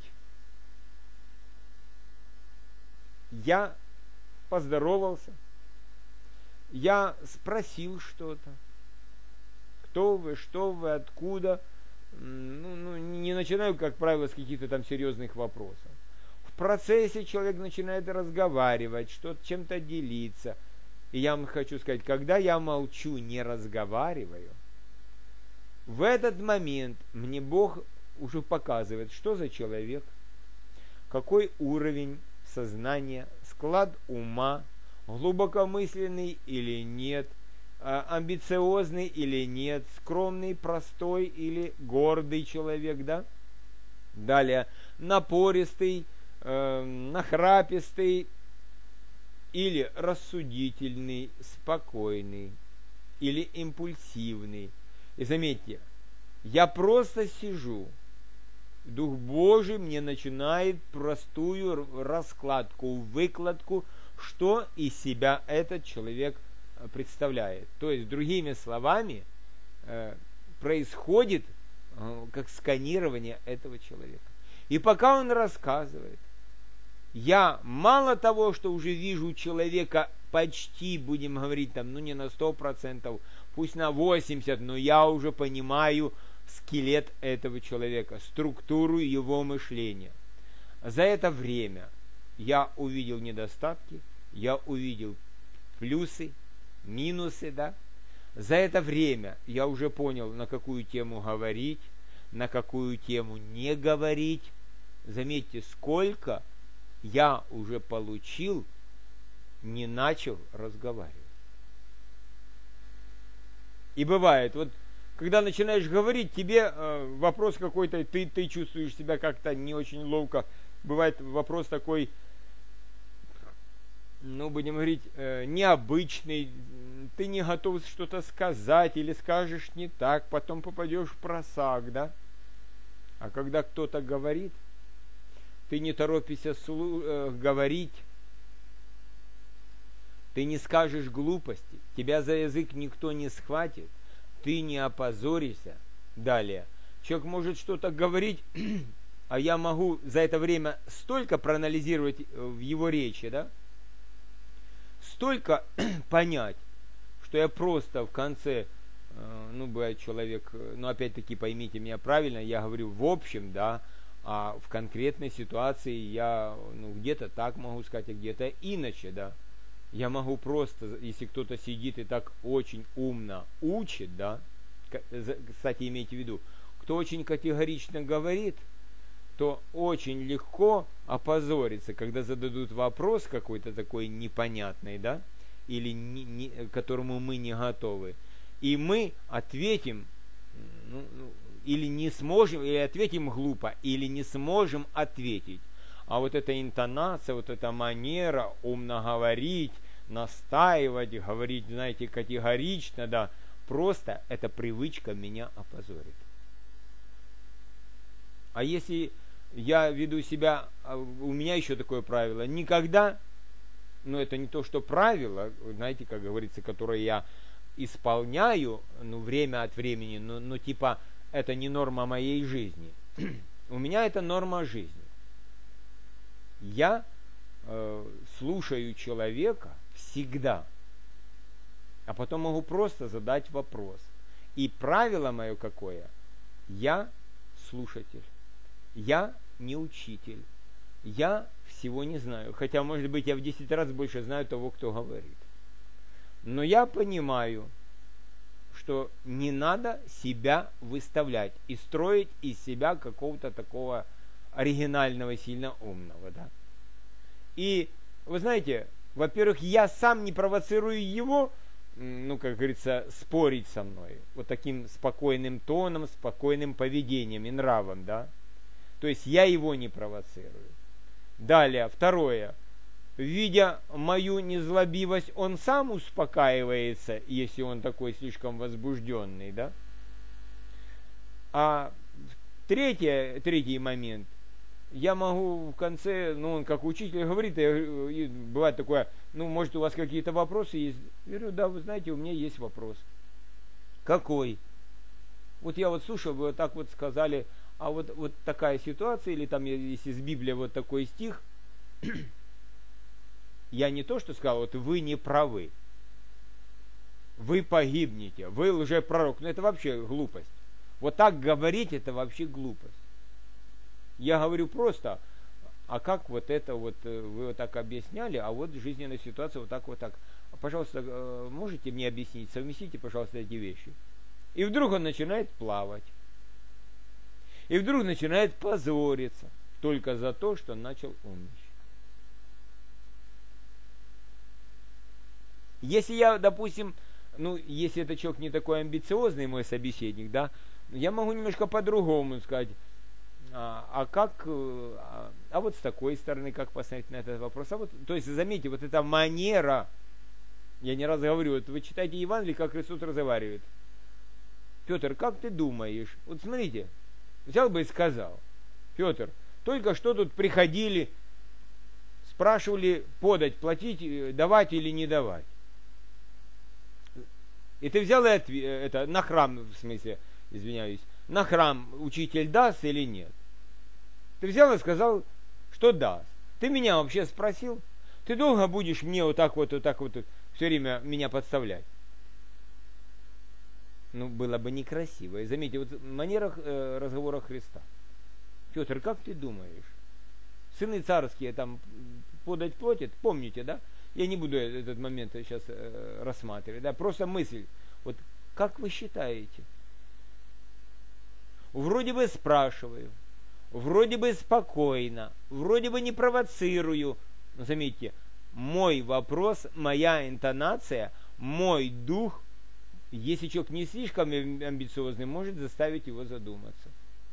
Я поздоровался, я спросил что-то. Кто вы, что вы, откуда. Ну, ну, не начинаю, как правило, с каких-то там серьезных вопросов. В процессе человек начинает разговаривать, что-то чем-то делиться. И я вам хочу сказать, когда я молчу, не разговариваю, в этот момент мне Бог уже показывает, что за человек, какой уровень сознания, склад ума, глубокомысленный или нет, амбициозный или нет, скромный, простой или гордый человек, да? Далее, напористый, э, нахрапистый или рассудительный, спокойный или импульсивный. И заметьте, я просто сижу, Дух Божий мне начинает простую раскладку, выкладку, что из себя этот человек представляет. То есть, другими словами, э, происходит э, как сканирование этого человека. И пока он рассказывает, я мало того, что уже вижу человека почти, будем говорить, там, ну не на сто процентов, пусть на восемьдесят процентов, но я уже понимаю скелет этого человека, структуру его мышления. За это время я увидел недостатки, я увидел плюсы, минусы, да. За это время я уже понял, на какую тему говорить, на какую тему не говорить. Заметьте, сколько я уже получил, не начал разговаривать. И бывает, вот, когда начинаешь говорить, тебе э, вопрос какой-то, ты, ты чувствуешь себя как-то не очень ловко. Бывает вопрос такой, ну, будем говорить, э, необычный, ты не готов что-то сказать или скажешь не так, потом попадешь в просак, да? А когда кто-то говорит, ты не торопишься слу- э, говорить, ты не скажешь глупости, тебя за язык никто не схватит, ты не опозоришься. Далее, человек может что-то говорить, а я могу за это время столько проанализировать в его речи, да? Столько понять, что я просто в конце, ну, бывает человек, ну, опять-таки, поймите меня правильно, я говорю в общем, да, а в конкретной ситуации я, ну, где-то так могу сказать, а где-то иначе, да. Я могу просто, если кто-то сидит и так очень умно учит, да, кстати, имейте в виду, кто очень категорично говорит, то очень легко опозориться, когда зададут вопрос какой-то такой непонятный, да, или не, не, к которому мы не готовы, и мы ответим, ну, или не сможем, или ответим глупо, или не сможем ответить. А вот эта интонация, вот эта манера умно говорить, настаивать, говорить, знаете, категорично, да, просто эта привычка меня опозорит. А если я веду себя, у меня еще такое правило, никогда, ну это не то, что правило, знаете, как говорится, которое я исполняю, ну, время от времени, но, но типа это не норма моей жизни. У меня это норма жизни. Я э, слушаю человека всегда, а потом могу просто задать вопрос. И правило мое какое? Я слушатель. Я не учитель. Я всего не знаю. Хотя, может быть, я в десять раз больше знаю того, кто говорит. Но я понимаю, что не надо себя выставлять и строить из себя какого-то такого оригинального, сильно умного, да. И, вы знаете, во-первых, я сам не провоцирую его, ну, как говорится, спорить со мной. Вот таким спокойным тоном, спокойным поведением и нравом, да. То есть я его не провоцирую. Далее, второе. Видя мою незлобивость, он сам успокаивается, если он такой слишком возбужденный, да. А третье, третий момент. Я могу в конце, ну, он как учитель говорит, я, бывает такое, ну, может, у вас какие-то вопросы есть? Я говорю, да, вы знаете, у меня есть вопрос. Какой? Вот я вот слушал, вы вот так вот сказали, а вот, вот такая ситуация, или там, если из Библии вот такой стих, я не то, что сказал, вот вы не правы, вы погибнете, вы лжепророк, ну, это вообще глупость. Вот так говорить, это вообще глупость. Я говорю просто, а как вот это вот, вы вот так объясняли, а вот жизненная ситуация вот так, вот так. Пожалуйста, можете мне объяснить, совместите, пожалуйста, эти вещи. И вдруг он начинает плавать. И вдруг начинает позориться только за то, что начал умничать. Если я, допустим, ну, если этот человек не такой амбициозный, мой собеседник, да, я могу немножко по-другому сказать. А, а как, а, а вот с такой стороны, как посмотреть на этот вопрос? А вот, то есть, заметьте, вот эта манера, я не раз говорю, вот вы читаете Евангелие, как Христос разговаривает. Петр, как ты думаешь? Вот смотрите, взял бы и сказал, Петр, только что тут приходили, спрашивали подать, платить, давать или не давать. И ты взял и ответ, это на храм, в смысле, извиняюсь, на храм учитель даст или нет? Ты взял и сказал, что даст. Ты меня вообще спросил? Ты долго будешь мне вот так вот, вот так вот все время меня подставлять? Ну, было бы некрасиво. И заметьте, вот манера э, разговора Христа. Петр, как ты думаешь? Сыны царские там подать платят? Помните, да? Я не буду этот момент сейчас э, рассматривать. Да? Просто мысль. Вот как вы считаете? Вроде бы спрашиваю, вроде бы спокойно, вроде бы не провоцирую. Но заметьте, мой вопрос, моя интонация, мой дух, если человек не слишком амбициозный, может заставить его задуматься.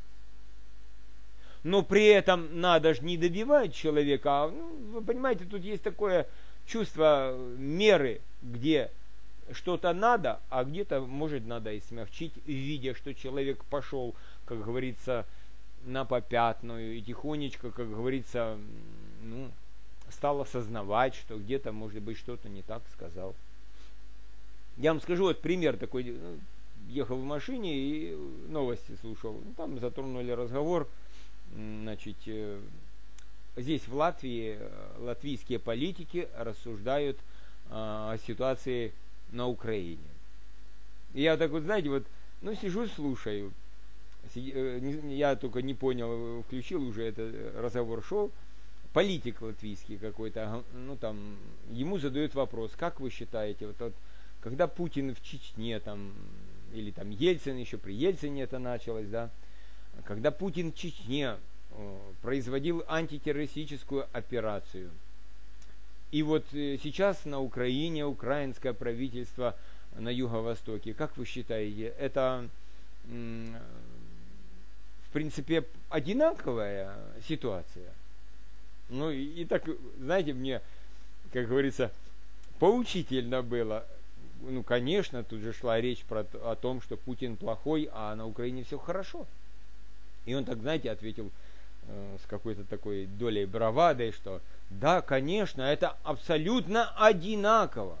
Но при этом надо же не добивать человека. А, ну, вы понимаете, тут есть такое чувство меры, где что-то надо, а где-то, может, надо и смягчить, видя, что человек пошел, как говорится, на попятную, и тихонечко, как говорится, ну, стал осознавать, что где-то, может быть, что-то не так сказал. Я вам скажу, вот пример такой, ехал в машине и новости слушал, там затронули разговор, значит, здесь в Латвии латвийские политики рассуждают о ситуации на Украине. И я так вот, знаете, вот, ну, сижу, слушаю. Я только не понял, включил уже этот разговор, шел. Политик латвийский какой-то, ну, там, ему задают вопрос, как вы считаете, вот, вот когда Путин в Чечне, там, или там Ельцин, еще при Ельцине это началось, да, когда Путин в Чечне производил антитеррористическую операцию, и вот сейчас на Украине украинское правительство на Юго-Востоке, как вы считаете, это в принципе одинаковая ситуация? Ну и, и так, знаете, мне, как говорится, поучительно было. Ну, конечно, тут же шла речь про, о том, что Путин плохой, а на Украине все хорошо. И он так, знаете, ответил э, с какой-то такой долей бравады, что да, конечно, это абсолютно одинаково.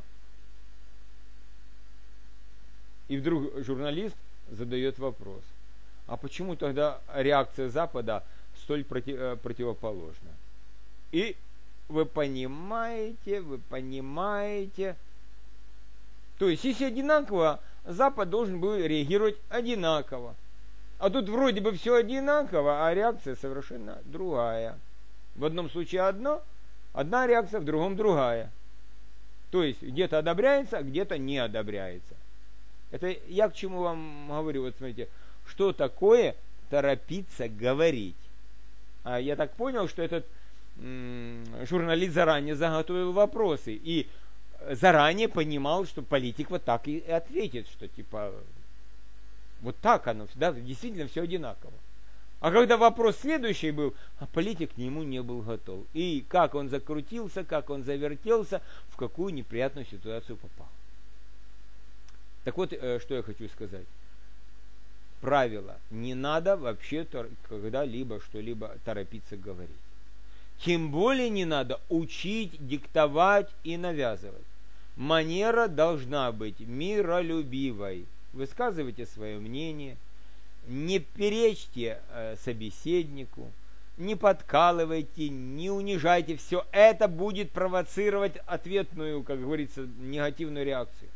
И вдруг журналист задает вопрос, а почему тогда реакция Запада столь проти, противоположна? И вы понимаете, вы понимаете, то есть если одинаково, Запад должен был реагировать одинаково. А тут вроде бы все одинаково, а реакция совершенно другая. В одном случае одно, одна реакция, в другом другая. То есть где-то одобряется, а где-то не одобряется. Это я к чему вам говорю, вот смотрите, что такое торопиться говорить. А я так понял, что этот м- журналист заранее заготовил вопросы. И заранее понимал, что политик вот так и ответит, что типа вот так оно, да, действительно все одинаково. А когда вопрос следующий был, а политик к нему не был готов. И как он закрутился, как он завертелся, в какую неприятную ситуацию попал. Так вот, что я хочу сказать. Правило. Не надо вообще когда-либо что-либо торопиться говорить. Тем более не надо учить, диктовать и навязывать. Манера должна быть миролюбивой. Высказывайте свое мнение. Не перечьте э, собеседнику, не подкалывайте, не унижайте. Все это будет провоцировать ответную, как говорится, негативную реакцию.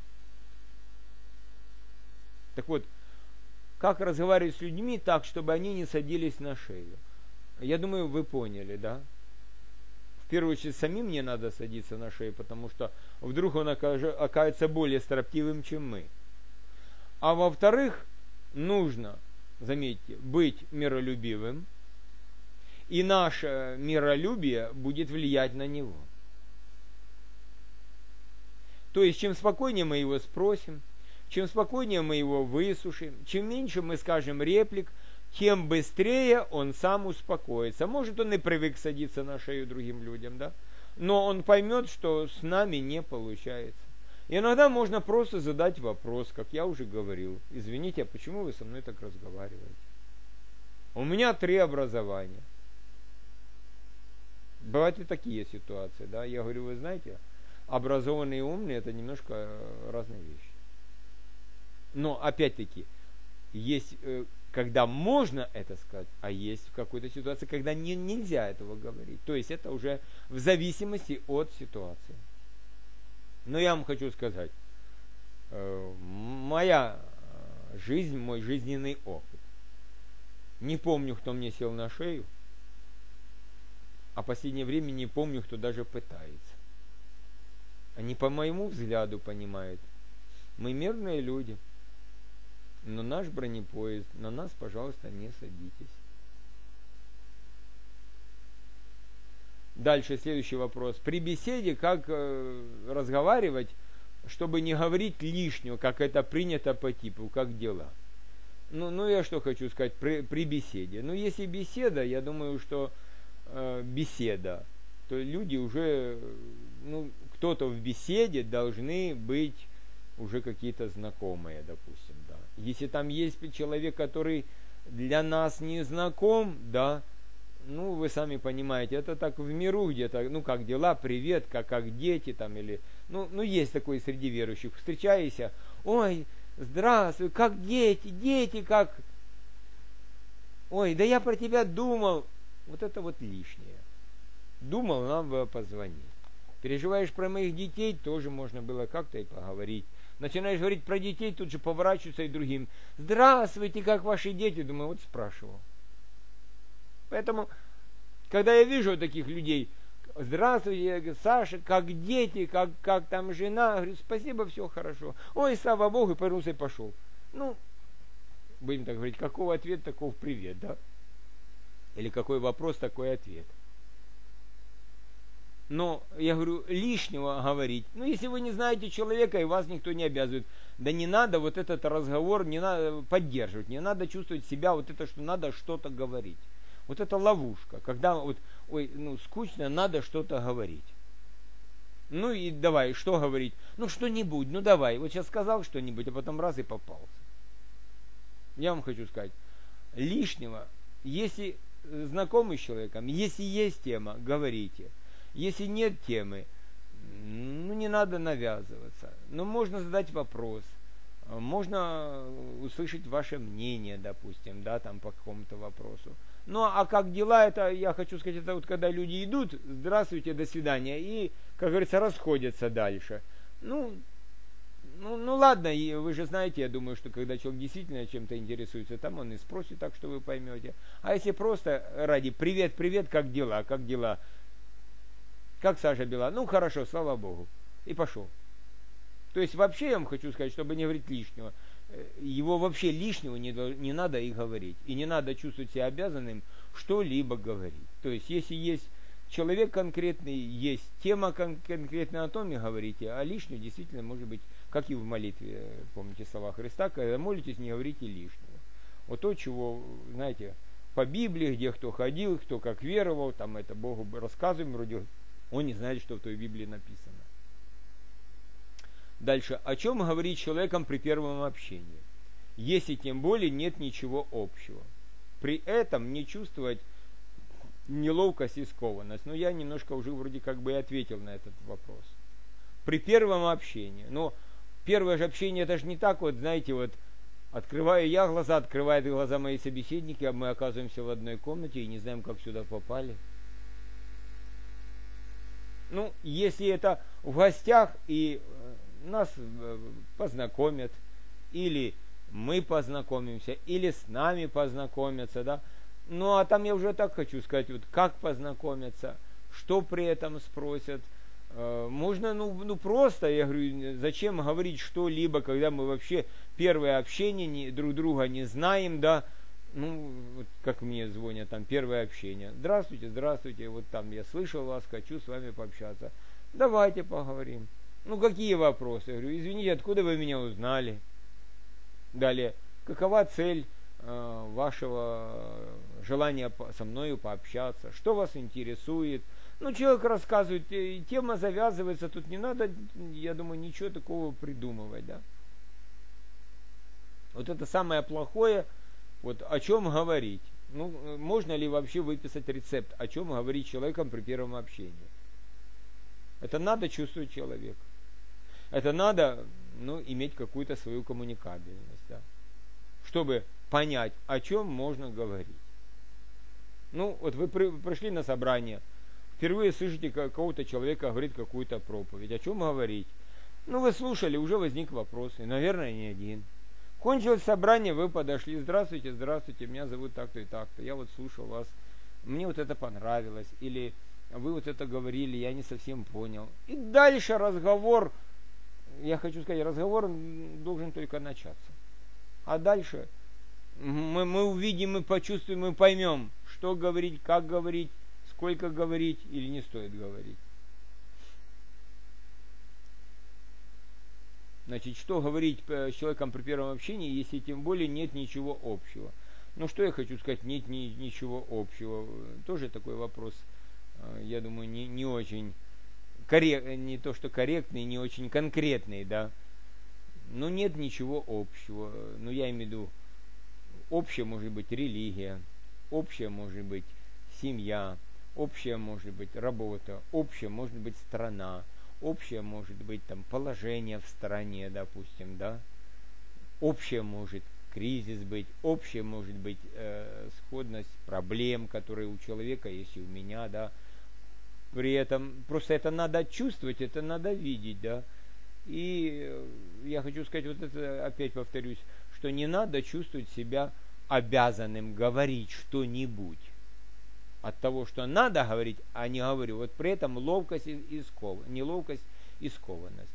Так вот, как разговаривать с людьми так, чтобы они не садились на шею? Я думаю, вы поняли, да? В первую очередь, самим не надо садиться на шею, потому что вдруг он окажется более строптивым, чем мы. А во-вторых, нужно, заметьте, быть миролюбивым, и наше миролюбие будет влиять на него. То есть, чем спокойнее мы его спросим, чем спокойнее мы его выслушаем, чем меньше мы скажем реплик, тем быстрее он сам успокоится. Может, он и привык садиться на шею другим людям, да? Но он поймет, что с нами не получается. И иногда можно просто задать вопрос, как я уже говорил. Извините, а почему вы со мной так разговариваете? У меня три образования. Бывают и такие ситуации, да? Я говорю, вы знаете, образованные и умные это немножко разные вещи. Но опять-таки, есть, когда можно это сказать, а есть в какой-то ситуации, когда не, нельзя этого говорить. То есть это уже в зависимости от ситуации. Но я вам хочу сказать, моя жизнь, мой жизненный опыт. Не помню, кто мне сел на шею, а в последнее время не помню, кто даже пытается. Они по моему взгляду понимают, мы мирные люди, но наш бронепоезд, на нас, пожалуйста, не садитесь. Дальше следующий вопрос. При беседе как э, разговаривать, чтобы не говорить лишнего, как это принято по типу, как дела? Ну, ну я что хочу сказать при, при беседе. Ну, если беседа, я думаю, что э, беседа, то люди уже, ну, кто-то в беседе должны быть уже какие-то знакомые, допустим, да. Если там есть человек, который для нас не знаком, да, ну, вы сами понимаете, это так в миру где-то, ну, как дела, привет, как, как дети там, или, ну, ну, есть такое среди верующих, встречаешься, ой, здравствуй, как дети, дети, как, ой, да я про тебя думал, вот это вот лишнее, думал, нам бы позвонить. Переживаешь про моих детей, тоже можно было как-то и поговорить. Начинаешь говорить про детей, тут же поворачиваются и другим. Здравствуйте, как ваши дети? Думаю, вот спрашивал. Поэтому, когда я вижу таких людей, здравствуйте, я говорю, Саша, как дети, как, как там жена, говорю, спасибо, все хорошо. Ой, слава Богу, и повернулся и пошел. Ну, будем так говорить, какого ответ, таков привет, да? Или какой вопрос, такой ответ. Но, я говорю, лишнего говорить. Ну, если вы не знаете человека, и вас никто не обязывает, да не надо вот этот разговор, не надо поддерживать, не надо чувствовать себя, вот это, что надо что-то говорить. Вот это ловушка, когда вот, ой, ну, скучно, надо что-то говорить. Ну и давай, что говорить? Ну, что-нибудь, ну давай. Вот сейчас сказал что-нибудь, а потом раз и попался. Я вам хочу сказать, лишнего, если знакомы с человеком, если есть тема, говорите. Если нет темы, ну не надо навязываться. Но можно задать вопрос. Можно услышать ваше мнение, допустим, да, там по какому-то вопросу. Ну, а как дела, это, я хочу сказать, это вот когда люди идут, здравствуйте, до свидания, и, как говорится, расходятся дальше. Ну, ну, ну ладно, и вы же знаете, я думаю, что когда человек действительно чем-то интересуется, там он и спросит так, что вы поймете. А если просто ради «привет, привет, как дела, как дела?» Как Саша Бела? Ну, хорошо, слава Богу. И пошел. То есть, вообще, я вам хочу сказать, чтобы не говорить лишнего, его вообще лишнего не, не надо и говорить. И не надо чувствовать себя обязанным что-либо говорить. То есть, если есть человек конкретный есть, тема кон- конкретная о том и говорите, а лишнее действительно может быть, как и в молитве, помните слова Христа, когда молитесь, не говорите лишнего. Вот то, чего, знаете, по Библии, где кто ходил, кто как веровал, там это Богу рассказываем, вроде он не знает, что в той Библии написано. Дальше. О чем говорить человеком при первом общении? Если тем более нет ничего общего. При этом не чувствовать неловкость и скованность. Но я немножко уже вроде как бы и ответил на этот вопрос. При первом общении. Но первое же общение, это же не так вот, знаете, вот открываю я глаза, открывают глаза мои собеседники, а мы оказываемся в одной комнате и не знаем, как сюда попали. Ну, если это в гостях и нас познакомят, или мы познакомимся, или с нами познакомятся, да. Ну, а там я уже так хочу сказать, вот как познакомиться, что при этом спросят. Можно, ну, ну просто, я говорю, зачем говорить что-либо, когда мы вообще первое общение не, друг друга не знаем, да. Ну, вот как мне звонят, там, первое общение. Здравствуйте, здравствуйте, вот там я слышал вас, хочу с вами пообщаться. Давайте поговорим. Ну, какие вопросы? Я говорю, извините, откуда вы меня узнали? Далее, какова цель э, вашего желания со мною пообщаться? Что вас интересует? Ну, человек рассказывает, и тема завязывается, тут не надо, я думаю, ничего такого придумывать, да. Вот это самое плохое, вот о чем говорить. Ну, можно ли вообще выписать рецепт, о чем говорить человеком при первом общении? Это надо чувствовать человека. Это надо, ну, иметь какую-то свою коммуникабельность, да, чтобы понять, о чем можно говорить. Ну, вот вы при, пришли на собрание, впервые слышите, какого-то человека говорит какую-то проповедь. О чем говорить? Ну, вы слушали, уже возник вопрос, и, наверное, не один. Кончилось собрание, вы подошли, здравствуйте, здравствуйте, меня зовут так-то и так-то, я вот слушал вас, мне вот это понравилось, или вы вот это говорили, я не совсем понял. И дальше разговор, я хочу сказать, разговор должен только начаться. А дальше мы, мы увидим, мы почувствуем, мы поймем, что говорить, как говорить, сколько говорить или не стоит говорить. Значит, что говорить с человеком при первом общении, если тем более нет ничего общего? Ну, что я хочу сказать, нет ни, ничего общего. Тоже такой вопрос, я думаю, не, не очень корректный, не то что корректный, не очень конкретный, да. Ну, нет ничего общего. Ну, я имею в виду, общее может быть религия, общее может быть семья, общее может быть работа, общее может быть страна, общее может быть там положение в стране, допустим, да. Общее может кризис быть, общее может быть э, сходность проблем, которые у человека есть и у меня, да. При этом просто это надо чувствовать, это надо видеть, да. И я хочу сказать, вот это опять повторюсь, что не надо чувствовать себя обязанным говорить что-нибудь. От того, что надо говорить, а не говорю. Вот при этом ловкость и скованность, неловкость и скованность.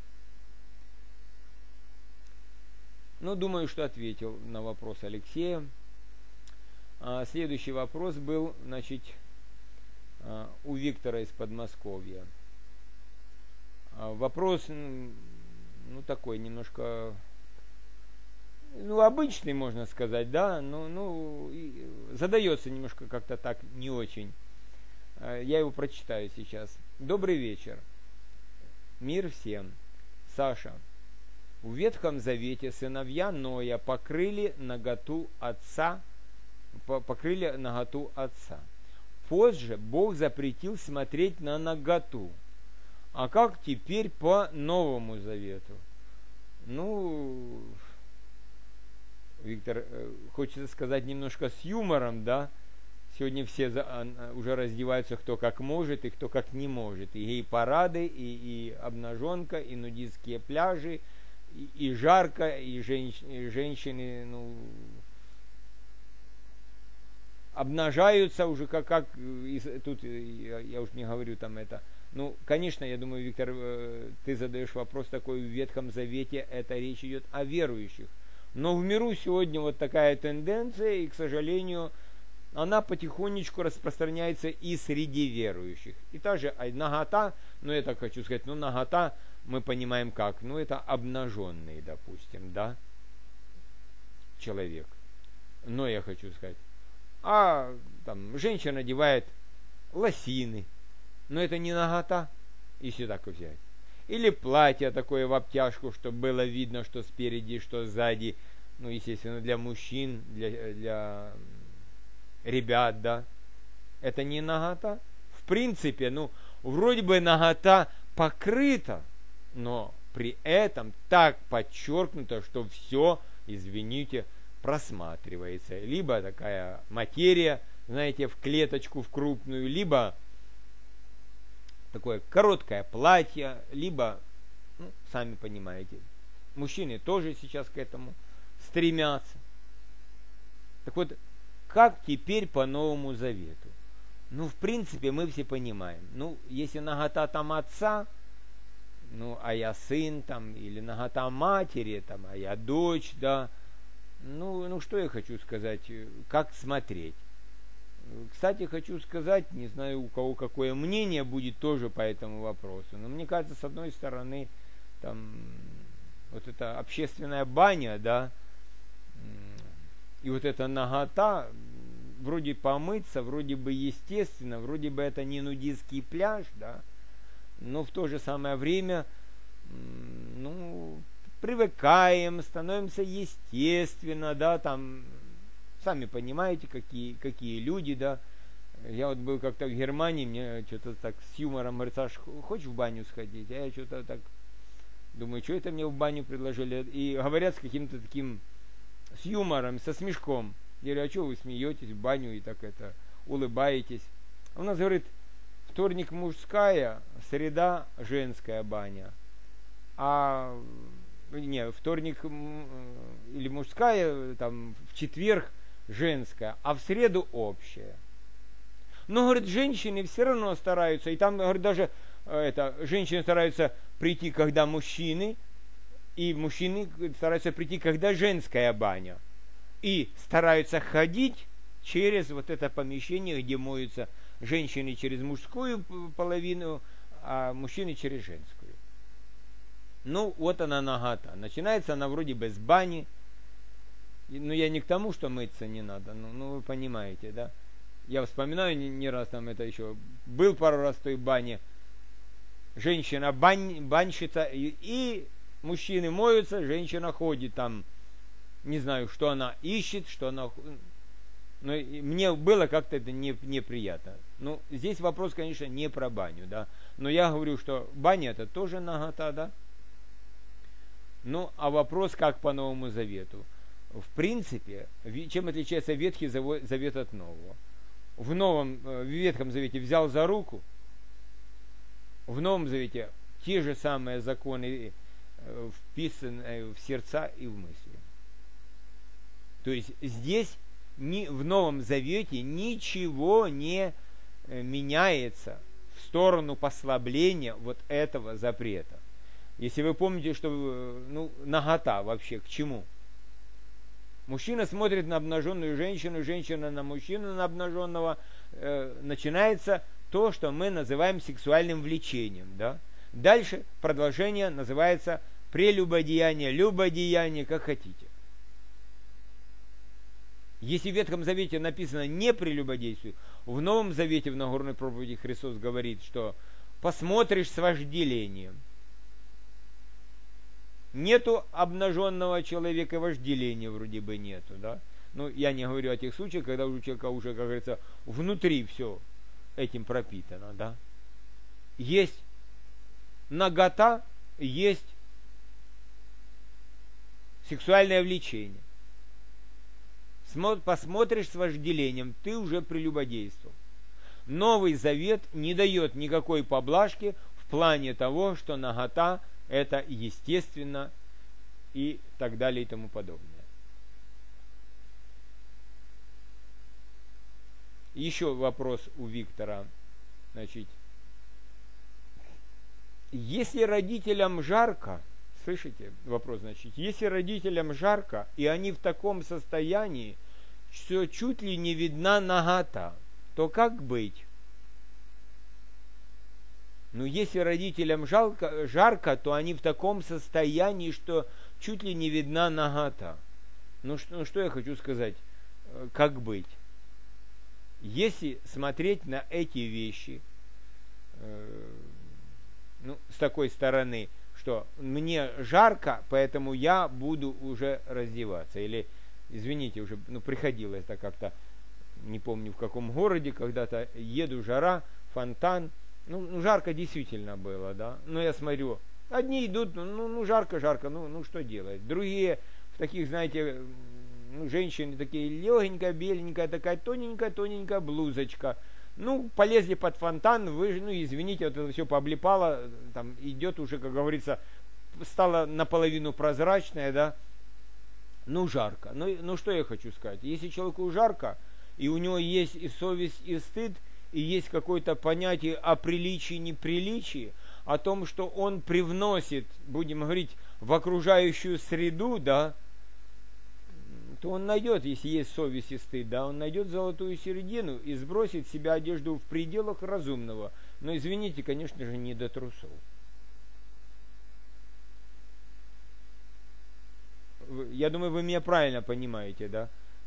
Ну, думаю, что ответил на вопрос Алексея. А, следующий вопрос был, значит, а, у Виктора из Подмосковья. А, вопрос, ну, такой немножко, ну, обычный, можно сказать, да, но, ну, задается немножко как-то так не очень. Я его прочитаю сейчас. Добрый вечер. Мир всем. Саша. В Ветхом Завете сыновья Ноя покрыли наготу отца, покрыли наготу отца. Позже Бог запретил смотреть на наготу. А как теперь по Новому Завету? Ну, Виктор, хочется сказать немножко с юмором, да? Сегодня все уже раздеваются кто как может и кто как не может. И гей-парады, и, и обнаженка, и нудистские пляжи, и, и жарко, и, женщ, и женщины, ну, обнажаются уже как, как и тут я, я уж не говорю там это. Ну, конечно, я думаю, Виктор, ты задаешь вопрос такой, в Ветхом Завете это речь идет о верующих. Но в миру сегодня вот такая тенденция, и, к сожалению, она потихонечку распространяется и среди верующих. И та же нагота, ну я так хочу сказать, ну нагота мы понимаем как, ну это обнаженный, допустим, да, человек. Но я хочу сказать, а там женщина одевает лосины, но это не нагота, если так взять. Или платье такое в обтяжку, чтобы было видно, что спереди, что сзади. Ну, естественно, для мужчин, для, для ребят, да. Это не нагота. В принципе, ну, вроде бы нагота покрыта, но при этом так подчеркнуто, что все, извините, просматривается. Либо такая материя, знаете, в клеточку, в крупную, либо такое короткое платье, либо, ну, сами понимаете, мужчины тоже сейчас к этому стремятся. Так вот, как теперь по Новому Завету? Ну, в принципе, мы все понимаем. Ну, если нагота там отца, ну, а я сын там, или нагота матери, там, а я дочь, да. Ну, ну, что я хочу сказать, как смотреть? Кстати, хочу сказать, не знаю, у кого какое мнение будет тоже по этому вопросу, но мне кажется, с одной стороны, там, вот эта общественная баня, да, и вот эта нагота, вроде помыться, вроде бы естественно, вроде бы это не нудистский пляж, да, но в то же самое время, ну, привыкаем, становимся естественно, да, там, сами понимаете, какие, какие люди, да. Я вот был как-то в Германии, мне что-то так с юмором говорит: Саш, хочешь в баню сходить? А я что-то так думаю, что это мне в баню предложили? И говорят с каким-то таким, с юмором, со смешком. Я говорю, а что вы смеетесь в баню и так это, улыбаетесь? У нас, говорит, вторник мужская, среда женская баня. А, не, вторник или мужская, там, в четверг женская, а в среду общая. Но, говорит, женщины все равно стараются, и там, говорит, даже это, женщины стараются прийти, когда мужчины, и мужчины стараются прийти, когда женская баня. И стараются ходить через вот это помещение, где моются женщины через мужскую половину, а мужчины через женскую. Ну, вот она нагота. Начинается она вроде бы с бани. Ну, я не к тому, что мыться не надо, ну, ну вы понимаете, да. Я вспоминаю не, не раз там это еще, был пару раз в той бане, женщина бань, банщица, и, и мужчины моются, женщина ходит там, не знаю, что она ищет, что она... Но мне было как-то это не, неприятно. Ну, здесь вопрос, конечно, не про баню, да. Но я говорю, что баня это тоже нагота, да. Ну, а вопрос как по Новому Завету. В принципе, чем отличается Ветхий Завет от Нового? В Новом, в Ветхом Завете взял за руку, в Новом Завете те же самые законы вписаны в сердца и в мысли. То есть здесь ни, в Новом Завете ничего не меняется в сторону послабления вот этого запрета. Если вы помните, что ну, нагота вообще к чему? Мужчина смотрит на обнаженную женщину, женщина на мужчину, на обнаженного. Э, начинается то, что мы называем сексуальным влечением. Да? Дальше продолжение называется прелюбодеяние, любодеяние, как хотите. Если в Ветхом Завете написано «не прелюбодействуй», в Новом Завете в Нагорной проповеди Христос говорит, что посмотришь с вожделением. Нету обнаженного человека, вожделения вроде бы нету, да. Ну, я не говорю о тех случаях, когда у человека уже, как говорится, внутри все этим пропитано, да. Есть нагота, есть сексуальное влечение. Посмотришь с вожделением, ты уже прелюбодействовал. Новый Завет не дает никакой поблажки в плане того, что нагота это естественно и так далее и тому подобное. Еще вопрос у Виктора. Значит, если родителям жарко, слышите вопрос, значит, если родителям жарко, и они в таком состоянии, что чуть ли не видна нагота, то как быть? Ну, если родителям жалко, жарко, то они в таком состоянии, что чуть ли не видна нагота. Ну, что, ну, что я хочу сказать? Как быть? Если смотреть на эти вещи, э, ну, с такой стороны, что мне жарко, поэтому я буду уже раздеваться. Или, извините, уже ну, приходилось это как-то, не помню в каком городе, когда-то еду, жара, фонтан. Ну, ну, жарко действительно было, да. Но я смотрю, одни идут, ну, ну жарко, жарко, ну, ну что делать. Другие в таких, знаете, ну, женщины такие легенькая, беленькая, такая тоненькая, тоненькая блузочка. Ну, полезли под фонтан, вы, ну, извините, вот это все пооблипало, там идет уже, как говорится, стало наполовину прозрачное, да. Ну, жарко. Ну, ну, что я хочу сказать. Если человеку жарко, и у него есть и совесть, и стыд, и есть какое-то понятие о приличии, неприличии, о том, что он привносит, будем говорить, в окружающую среду, да, то он найдет, если есть совесть и стыд, да, он найдет золотую середину и сбросит с себя одежду в пределах разумного. Но, извините, конечно же, не до трусов. Я думаю, вы меня правильно понимаете, да?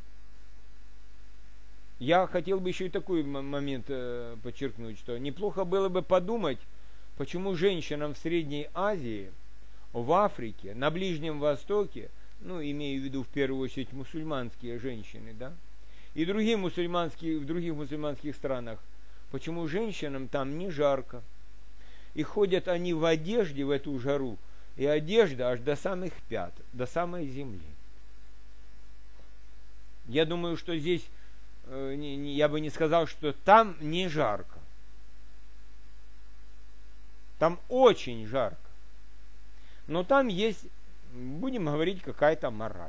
Я хотел бы еще и такой момент э, подчеркнуть, что неплохо было бы подумать, почему женщинам в Средней Азии, в Африке, на Ближнем Востоке, ну, имею в виду в первую очередь мусульманские женщины, да, и другие мусульманские, в других мусульманских странах, почему женщинам там не жарко. И ходят они в одежде в эту жару, и одежда аж до самых пят, до самой земли. Я думаю, что здесь я бы не сказал, что там не жарко. Там очень жарко. Но там есть, будем говорить, какая-то мораль.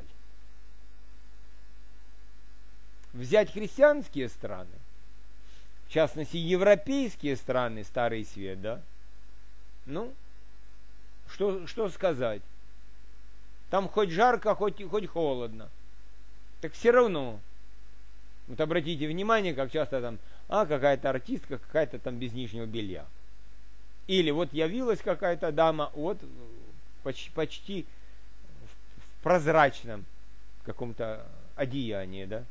Взять христианские страны, в частности, европейские страны, Старый Свет, да? Ну, что, что сказать? Там хоть жарко, хоть, хоть холодно. Так все равно. Вот обратите внимание, как часто там, а, какая-то артистка, какая-то там без нижнего белья. Или вот явилась какая-то дама, вот почти, почти в прозрачном каком-то одеянии, да.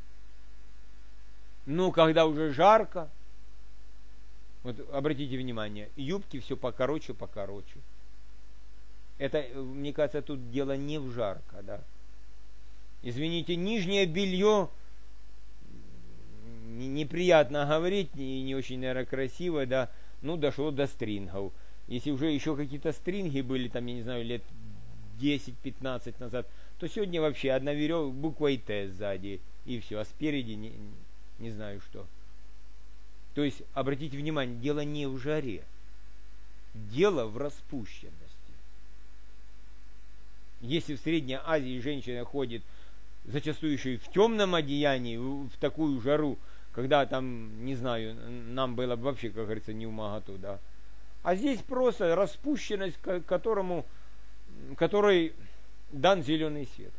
Ну, когда уже жарко, вот обратите внимание, юбки все покороче, покороче. Это, мне кажется, тут дело не в жарко, да. Извините, нижнее белье, неприятно говорить, и не очень, наверное, красиво, да, ну, дошло до стрингов. Если уже еще какие-то стринги были, там, я не знаю, лет десять-пятнадцать назад, то сегодня вообще одна веревка, буква и Т сзади, и все, а спереди не, не знаю что. То есть, обратите внимание, дело не в жаре, дело в распущенности. Если в Средней Азии женщина ходит зачастую еще и в темном одеянии, в такую жару, когда там, не знаю, нам было бы вообще, как говорится, не умоготу, да. А здесь просто распущенность, которому, которой дан зеленый свет.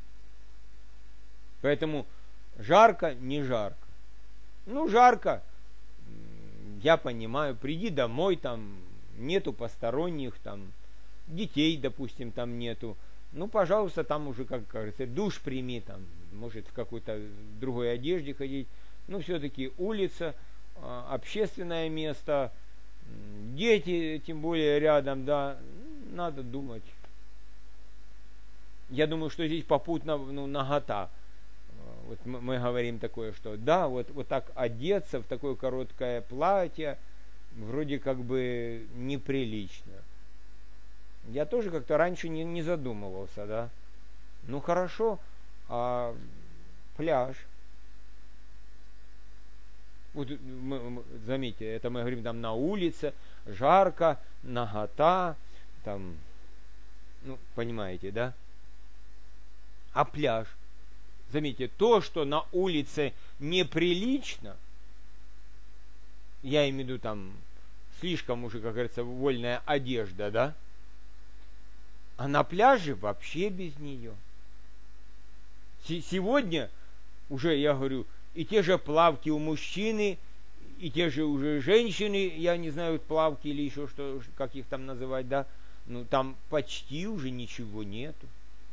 Поэтому жарко, не жарко. Ну, жарко, я понимаю, приди домой, там нету посторонних, там детей, допустим, там нету. Ну, пожалуйста, там уже, как говорится, душ прими, там, может, в какой-то другой одежде ходить. Ну, все-таки улица, общественное место, дети, тем более рядом, да, надо думать. Я думаю, что здесь попутно, ну, нагота. Вот мы, мы говорим такое, что да, вот, вот так одеться в такое короткое платье, вроде как бы неприлично. Я тоже как-то раньше не, не задумывался, да. Ну хорошо, а пляж. Вот мы, мы, заметьте, это мы говорим там на улице, жарко, нагота, там, ну, понимаете, да? А пляж? Заметьте, то, что на улице неприлично, я имею в виду там слишком уже, как говорится, вольная одежда, да? А на пляже вообще без нее. Сегодня уже, я говорю, и те же плавки у мужчины, и те же уже женщины, я не знаю, плавки или еще что, как их там называть, да, ну там почти уже ничего нету.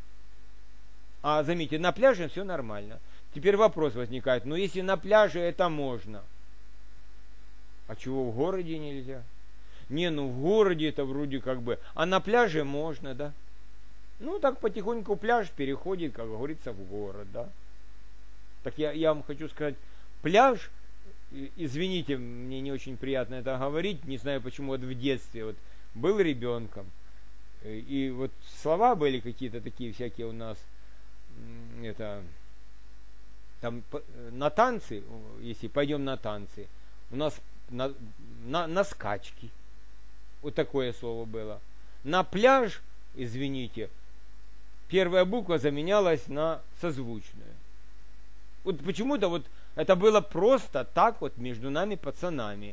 А заметьте, на пляже все нормально. Теперь вопрос возникает, ну если на пляже это можно, а чего в городе нельзя? Не, ну в городе это вроде как бы, а на пляже можно, да? Ну так потихоньку пляж переходит, как говорится, в город, да? Так я, я вам хочу сказать, пляж, извините, мне не очень приятно это говорить, не знаю почему, вот в детстве вот был ребенком, и вот слова были какие-то такие всякие у нас, это, там на танцы, если пойдем на танцы, у нас на, на, на скачки, вот такое слово было. На пляж, извините, первая буква заменялась на созвучную. Вот почему-то вот это было просто так вот между нами пацанами.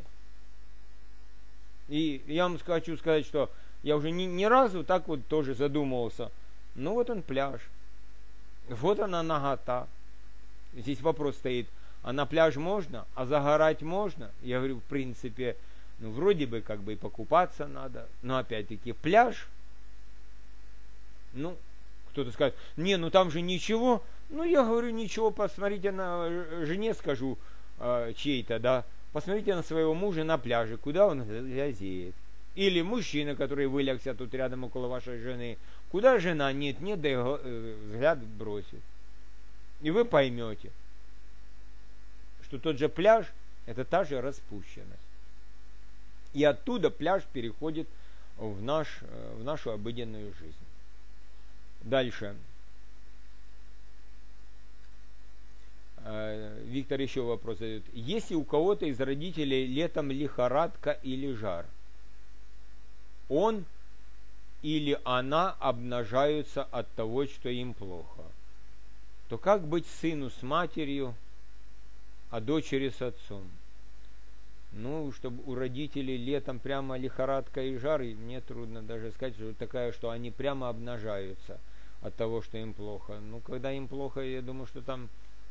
И я вам хочу сказать, что я уже ни, ни разу так вот тоже задумывался. Ну вот он пляж. Вот она нагота. Здесь вопрос стоит, а на пляж можно, а загорать можно? Я говорю, в принципе, ну вроде бы как бы и покупаться надо, но опять-таки пляж, ну, кто-то скажет, не, ну там же ничего. Ну, я говорю, ничего, посмотрите на жене, скажу, э, чьей-то, да, посмотрите на своего мужа на пляже, куда он глазеет. Или мужчина, который вылегся тут рядом около вашей жены, куда жена нет, нет, да и э, взгляд бросит. И вы поймете, что тот же пляж, это та же распущенность. И оттуда пляж переходит в, наш, в нашу обыденную жизнь. Дальше. Виктор еще вопрос задает. Если у кого-то из родителей летом лихорадка или жар, он или она обнажаются от того, что им плохо, то как быть сыну с матерью, а дочери с отцом? Ну, чтобы у родителей летом прямо лихорадка и жар, и мне трудно даже сказать, что такая, что они прямо обнажаются от того, что им плохо. Ну, когда им плохо, я думаю, что там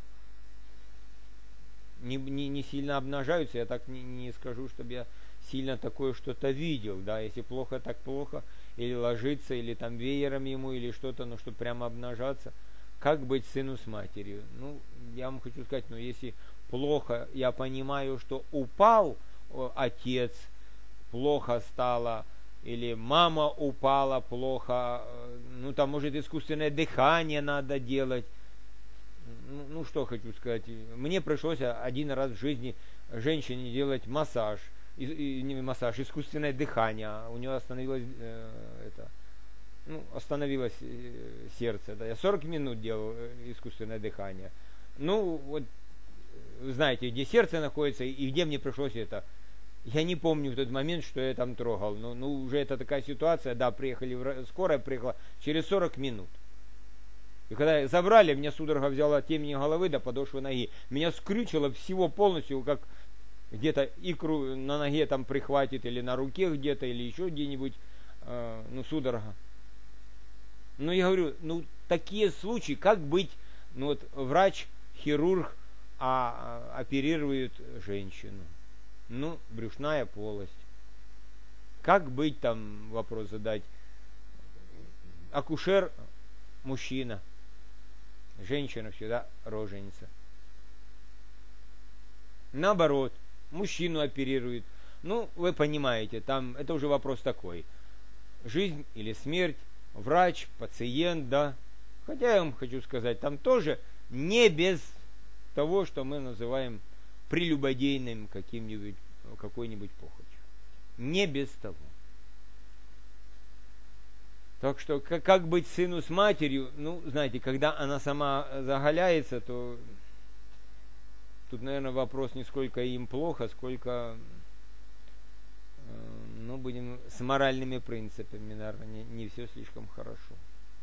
не, не, не сильно обнажаются, я так не, не скажу, чтобы я сильно такое что-то видел, да, если плохо, так плохо, или ложиться, или там веером ему, или что-то, ну, чтобы прямо обнажаться. Как быть сыну с матерью? Ну, я вам хочу сказать, ну, если плохо, я понимаю, что упал отец, плохо стало, или мама упала, плохо, ну, там, может, искусственное дыхание надо делать. Ну, ну, что хочу сказать, мне пришлось один раз в жизни женщине делать массаж, и, и, не массаж, искусственное дыхание, у нее остановилось э, это, ну, остановилось э, сердце, да, я сорок минут делал искусственное дыхание. Ну, вот, вы знаете, где сердце находится и где мне пришлось это. Я не помню в тот момент, что я там трогал. Ну, ну уже это такая ситуация, да, приехали, в, скорая приехала через сорок минут. И когда забрали, меня судорога взяла темени головы до подошвы ноги. Меня скрючило всего полностью, как где-то икру на ноге там прихватит, или на руке где-то, или еще где-нибудь, э, ну, судорога. Ну, я говорю, ну, такие случаи, как быть, ну, вот врач, хирург, а, а оперирует женщину. Ну, брюшная полость. Как быть, там, вопрос задать. Акушер, мужчина. Женщина всегда роженица. Наоборот, мужчину оперирует. Ну, вы понимаете, там, это уже вопрос такой. Жизнь или смерть, врач, пациент, да. Хотя я вам хочу сказать, там тоже не без того, что мы называем прелюбодейным каким-нибудь, какой-нибудь похотью. Не без того. Так что, как, как быть сыну с матерью, ну, знаете, когда она сама заголяется, то тут, наверное, вопрос не сколько им плохо, сколько, ну, будем с моральными принципами, наверное, не, не все слишком хорошо.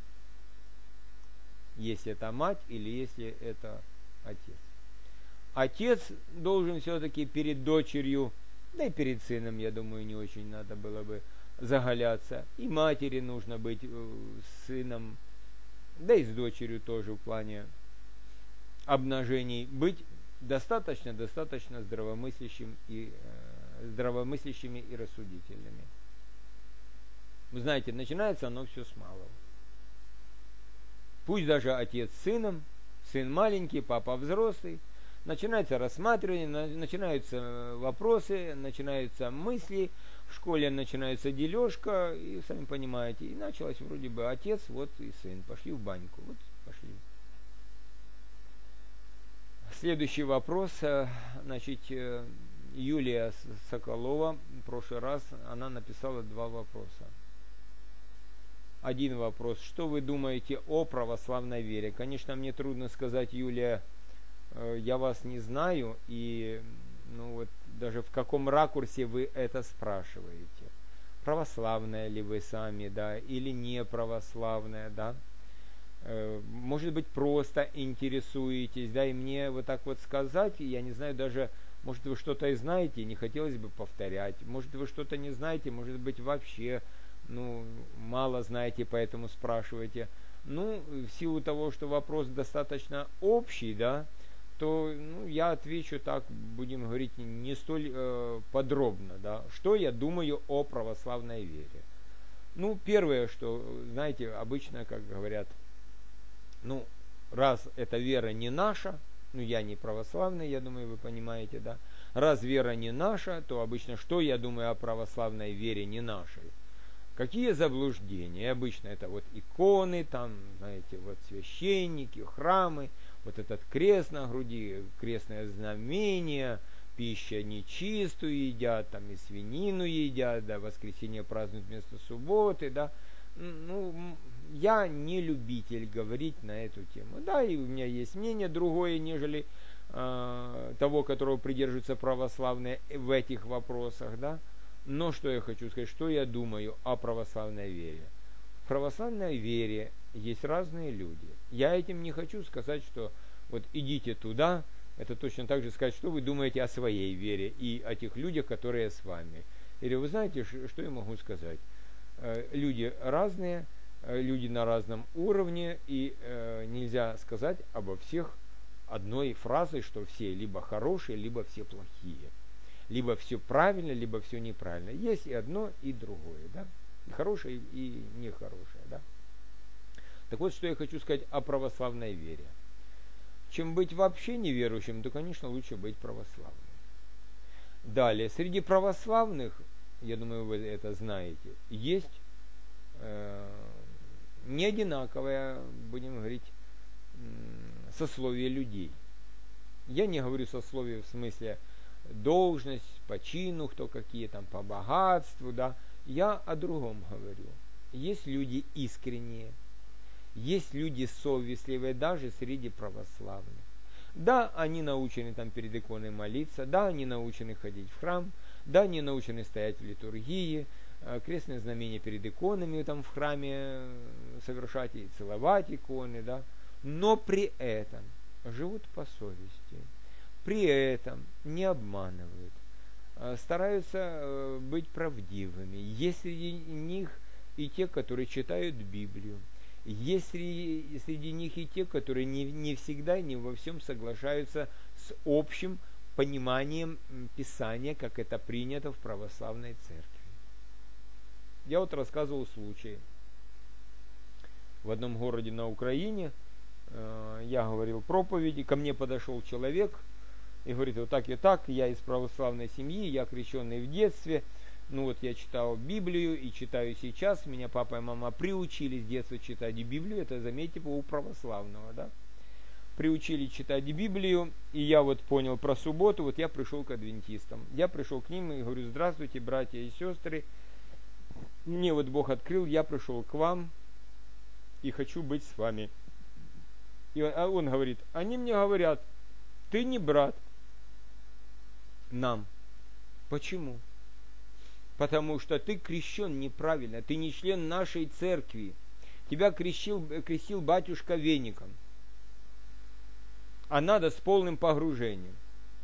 Если это мать или если это отец. Отец должен все-таки перед дочерью, да и перед сыном, я думаю, не очень надо было бы заголяться. И матери нужно быть с сыном, да и с дочерью тоже в плане обнажений, быть достаточно-достаточно здравомыслящим и, э, здравомыслящими и рассудительными. Вы знаете, начинается оно все с малого. Пусть даже отец с сыном, сын маленький, папа взрослый, начинается рассматривание, начинаются вопросы, начинаются мысли, в школе начинается дележка, и сами понимаете, и началось вроде бы отец, вот и сын, пошли в баньку, вот пошли. Следующий вопрос, значит, Юлия Соколова, в прошлый раз она написала два вопроса. Один вопрос, что вы думаете о православной вере? Конечно, мне трудно сказать, Юлия, я вас не знаю, и ну вот даже в каком ракурсе вы это спрашиваете. Православная ли вы сами, да, или не православная, да? Может быть, просто интересуетесь, да, и мне вот так вот сказать, я не знаю даже, может, вы что-то и знаете, не хотелось бы повторять, может, вы что-то не знаете, может быть, вообще, ну, мало знаете, поэтому спрашиваете. Ну, в силу того, что вопрос достаточно общий, да, то ну, я отвечу так, будем говорить, не столь э, подробно, да, что я думаю о православной вере. Ну, первое, что, знаете, обычно, как говорят, ну, раз эта вера не наша, ну, я не православный, я думаю, вы понимаете, да, раз вера не наша, то обычно, что я думаю о православной вере не нашей? Какие заблуждения? Обычно это вот иконы, там, знаете, вот священники, храмы, вот этот крест на груди, крестное знамение, пища нечистую едят, там и свинину едят, да, воскресенье празднуют вместо субботы, да. Ну, я не любитель говорить на эту тему. Да, и у меня есть мнение другое, нежели э, того, которого придерживаются православные в этих вопросах, да. Но что я хочу сказать, что я думаю о православной вере. В православной вере есть разные люди. Я этим не хочу сказать, что вот идите туда, это точно так же сказать, что вы думаете о своей вере и о тех людях, которые с вами. Или вы знаете, что я могу сказать? Люди разные, люди на разном уровне, и э, нельзя сказать обо всех одной фразой, что все либо хорошие, либо все плохие. Либо все правильно, либо все неправильно. Есть и одно, и другое, да? И хорошее, и нехорошее, да? Так вот, что я хочу сказать о православной вере. Чем быть вообще неверующим, то, конечно, лучше быть православным. Далее, среди православных, я думаю, вы это знаете, есть э, не одинаковое, будем говорить, сословие людей. Я не говорю сословие в смысле должность, по чину, кто какие там, по богатству, да. Я о другом говорю. Есть люди искренние, есть люди совестливые, даже среди православных. Да, они научены там перед иконой молиться, да, они научены ходить в храм, да, они научены стоять в литургии, крестное знамение перед иконами там в храме совершать и целовать иконы, да, но при этом живут по совести, при этом не обманывают, стараются быть правдивыми. Есть среди них и те, которые читают Библию. Есть среди, среди них и те, которые не, не всегда и не во всем соглашаются с общим пониманием Писания, как это принято в православной церкви. Я вот рассказывал случай. В одном городе на Украине э, я говорил проповеди, ко мне подошел человек и говорит, вот так и так, я из православной семьи, я крещенный в детстве, ну вот я читал Библию и читаю сейчас, меня папа и мама приучили с детства читать Библию, это, заметьте, у православного, да, приучили читать Библию, и я вот понял про субботу, вот я пришел к адвентистам, я пришел к ним и говорю, здравствуйте, братья и сестры, мне вот Бог открыл, я пришел к вам и хочу быть с вами. И он, а он говорит, они мне говорят, ты не брат нам. Почему? Потому что ты крещен неправильно, ты не член нашей церкви. Тебя крестил, крестил батюшка веником. А надо с полным погружением.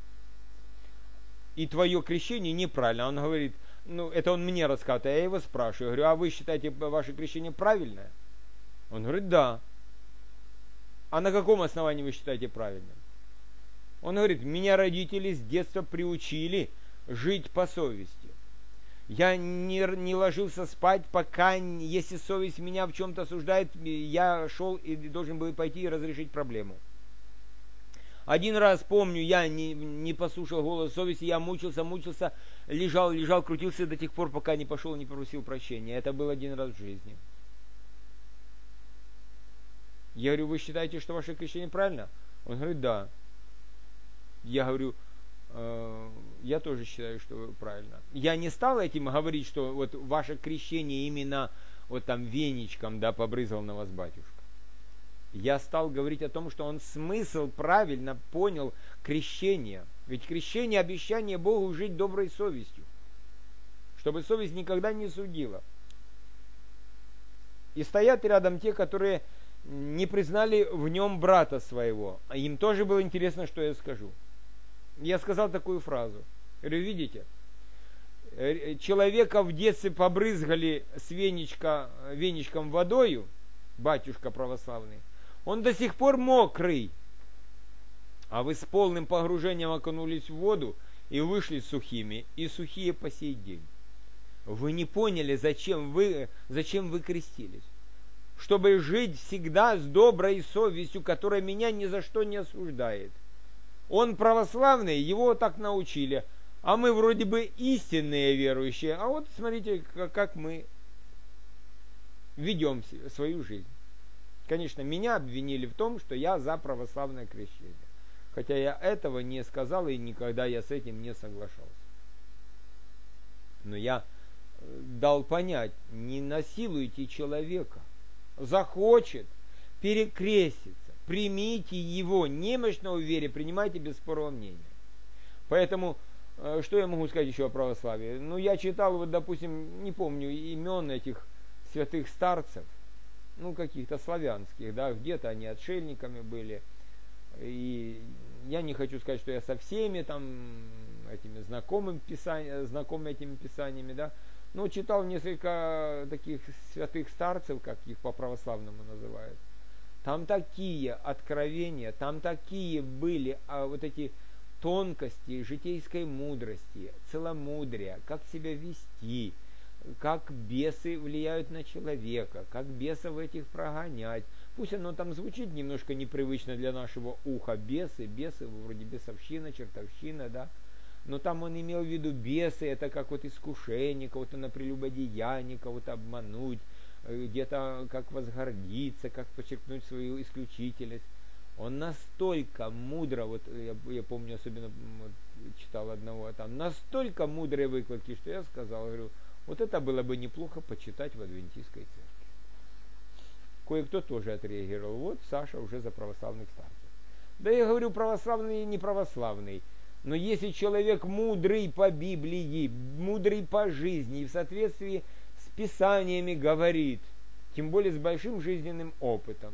И твое крещение неправильно. Он говорит, ну это он мне рассказывает, а я его спрашиваю. Я говорю, а вы считаете ваше крещение правильное? Он говорит, да. А на каком основании вы считаете правильным? Он говорит, меня родители с детства приучили жить по совести. Я не, не ложился спать, пока, если совесть меня в чем-то осуждает, я шел и должен был пойти и разрешить проблему. Один раз, помню, я не, не послушал голос совести, я мучился, мучился, лежал, лежал, крутился до тех пор, пока не пошел и не попросил прощения. Это был один раз в жизни. Я говорю, вы считаете, что ваше крещение правильно? Он говорит, да. Я говорю, э, я тоже считаю, что правильно. Я не стал этим говорить, что вот ваше крещение именно вот там веничком, да, побрызгал на вас батюшка. Я стал говорить о том, что он смысл правильно понял крещения. Ведь крещение – обещание Богу жить доброй совестью, чтобы совесть никогда не судила. И стоят рядом те, которые не признали в нем брата своего. А им тоже было интересно, что я скажу. Я сказал такую фразу. Говорю, видите, человека в детстве побрызгали с веничка, веничком водою, батюшка православный, он до сих пор мокрый. А вы с полным погружением окунулись в воду и вышли сухими, и сухие по сей день. Вы не поняли, зачем вы, зачем вы крестились. Чтобы жить всегда с доброй совестью, которая меня ни за что не осуждает. Он православный, его так научили. А мы вроде бы истинные верующие. А вот смотрите, как мы ведем свою жизнь. Конечно, меня обвинили в том, что я за православное крещение. Хотя я этого не сказал и никогда я с этим не соглашался. Но я дал понять, не насилуйте человека. Захочет, перекрестится. Примите его немощного в вере, принимайте без спорного мнения. Поэтому, что я могу сказать еще о православии? Ну, я читал, вот, допустим, не помню имен этих святых старцев, ну, каких-то славянских, да, где-то они отшельниками были. И я не хочу сказать, что я со всеми там этими знакомым писаниями, знаком этими писаниями, да, но читал несколько таких святых старцев, как их по-православному называют. Там такие откровения, там такие были а, вот эти тонкости житейской мудрости, целомудрия, как себя вести, как бесы влияют на человека, как бесов этих прогонять. Пусть оно там звучит немножко непривычно для нашего уха. Бесы, бесы, вроде бесовщина, чертовщина, да. Но там он имел в виду бесы, это как вот искушение, кого-то на прелюбодеяние, кого-то обмануть, где-то как возгордиться, как подчеркнуть свою исключительность. Он настолько мудро, вот я, я помню, особенно вот, читал одного там, настолько мудрые выкладки, что я сказал, говорю, вот это было бы неплохо почитать в адвентистской церкви. Кое-кто тоже отреагировал. Вот Саша уже за православных старцев. Да я говорю, православный и не православный. Но если человек мудрый по Библии, мудрый по жизни и в соответствии с Писаниями говорит, тем более с большим жизненным опытом,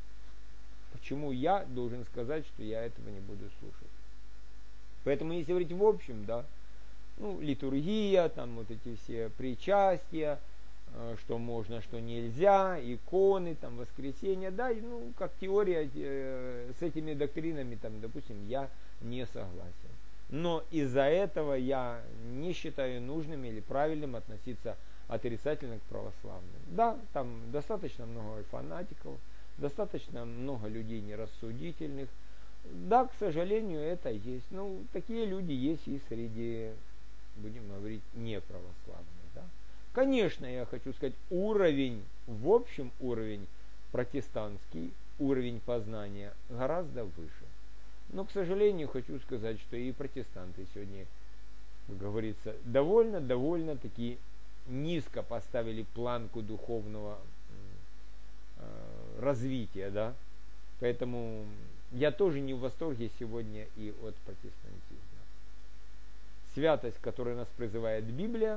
почему я должен сказать, что я этого не буду слушать? Поэтому, если говорить в общем, да, ну, литургия, там вот эти все причастия, что можно, что нельзя, иконы, там, воскресенье, да, ну, как теория э, с этими доктринами, там, допустим, я не согласен. Но из-за этого я не считаю нужным или правильным относиться отрицательно к православным. Да, там достаточно много фанатиков, достаточно много людей нерассудительных. Да, к сожалению, это есть. Ну, такие люди есть и среди, будем говорить, неправославных. Да? Конечно, я хочу сказать, уровень, в общем уровень протестантский, уровень познания гораздо выше. Но, к сожалению, хочу сказать, что и протестанты сегодня, как говорится, довольно-довольно таки низко поставили планку духовного э, развития, да. Поэтому я тоже не в восторге сегодня и от протестантизма. Святость, к которой нас призывает Библия,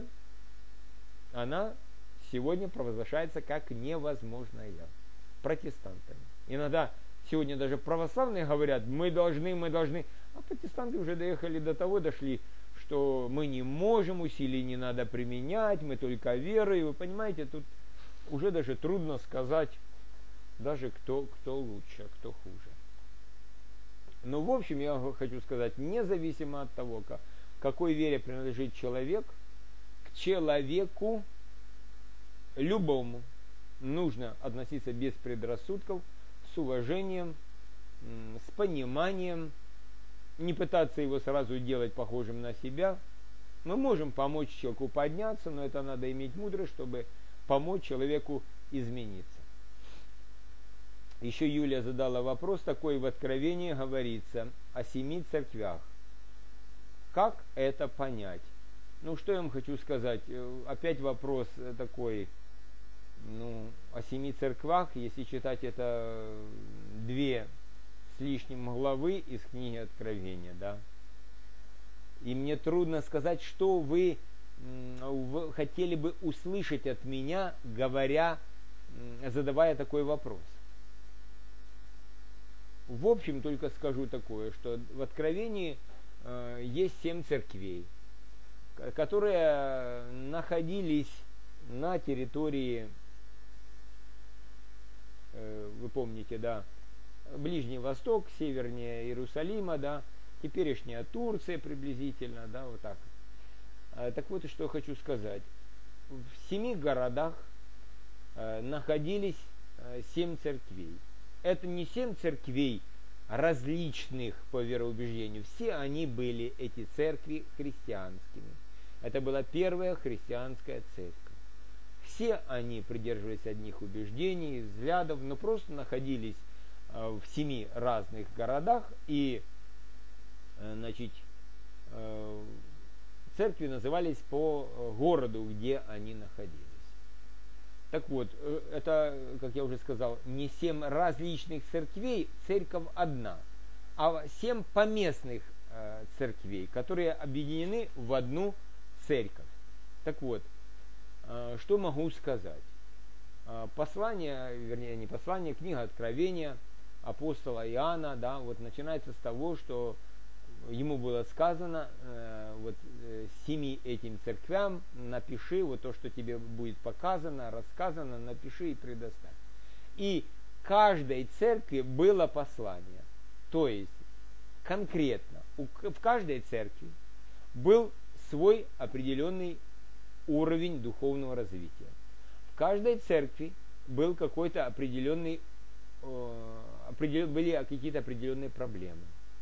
она сегодня провозглашается как невозможная протестантами. Иногда сегодня даже православные говорят, мы должны, мы должны, а протестанты уже доехали до того, дошли, что мы не можем, усилий не надо применять, мы только верой. Вы понимаете, тут уже даже трудно сказать, даже кто, кто лучше, а кто хуже. Но в общем я хочу сказать, независимо от того, к какой вере принадлежит человек, к человеку любому нужно относиться без предрассудков, с уважением, с пониманием, не пытаться его сразу делать похожим на себя. Мы можем помочь человеку подняться, но это надо иметь мудрость, чтобы помочь человеку измениться. Еще Юлия задала вопрос такой: в Откровении говорится о семи церквях. Как это понять? Ну, что я вам хочу сказать? Опять вопрос такой, ну, о семи церквях, если читать это две с лишним главы из книги Откровения, да. И мне трудно сказать, что вы, вы хотели бы услышать от меня, говоря, задавая такой вопрос. В общем, только скажу такое, что в Откровении э, есть семь церквей, которые находились на территории, э, вы помните, да, Ближний Восток, севернее Иерусалима, да, теперешняя Турция приблизительно, да, вот так. А, так вот, и что хочу сказать. В семи городах э, находились э, семь церквей. Это не семь церквей различных по вероубеждению. Все они были, эти церкви, христианскими. Это была первая христианская церковь. Все они придерживались одних убеждений, взглядов, но просто находились э, в семи разных городах. И э, значит, э, церкви назывались по городу, где они находились. Так вот, это, как я уже сказал, не семь различных церквей, церковь одна, а семь поместных э, церквей, которые объединены в одну церковь. Так вот, э, что могу сказать? Э, послание, вернее, не послание, книга Откровения апостола Иоанна, да, вот начинается с того, что ему было сказано, э, вот э, семи этим церквям напиши вот то, что тебе будет показано, рассказано, напиши и предоставь. И каждой церкви было послание. То есть конкретно у, в каждой церкви был свой определенный уровень духовного развития. В каждой церкви был какой-то определенный, э, определен, были какие-то определенные проблемы.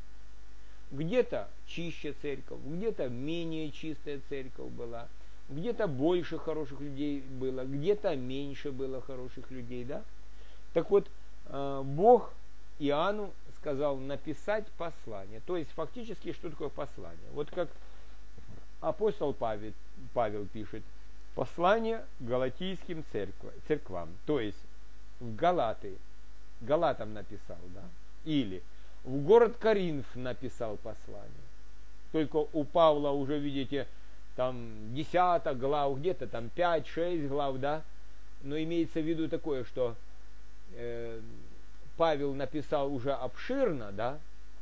Где-то чище церковь, где-то менее чистая церковь была, где-то больше хороших людей было, где-то меньше было хороших людей, да? Так вот, Бог Иоанну сказал написать послание. То есть, фактически, что такое послание? Вот как апостол Павел, Павел пишет, послание галатийским церквам. То есть, в Галаты, Галатам написал, да? Или в город Коринф написал послание. Только у Павла уже, видите, там десяток глав, где-то там пять-шесть глав, да. Но имеется в виду такое, что э, Павел написал уже обширно, да,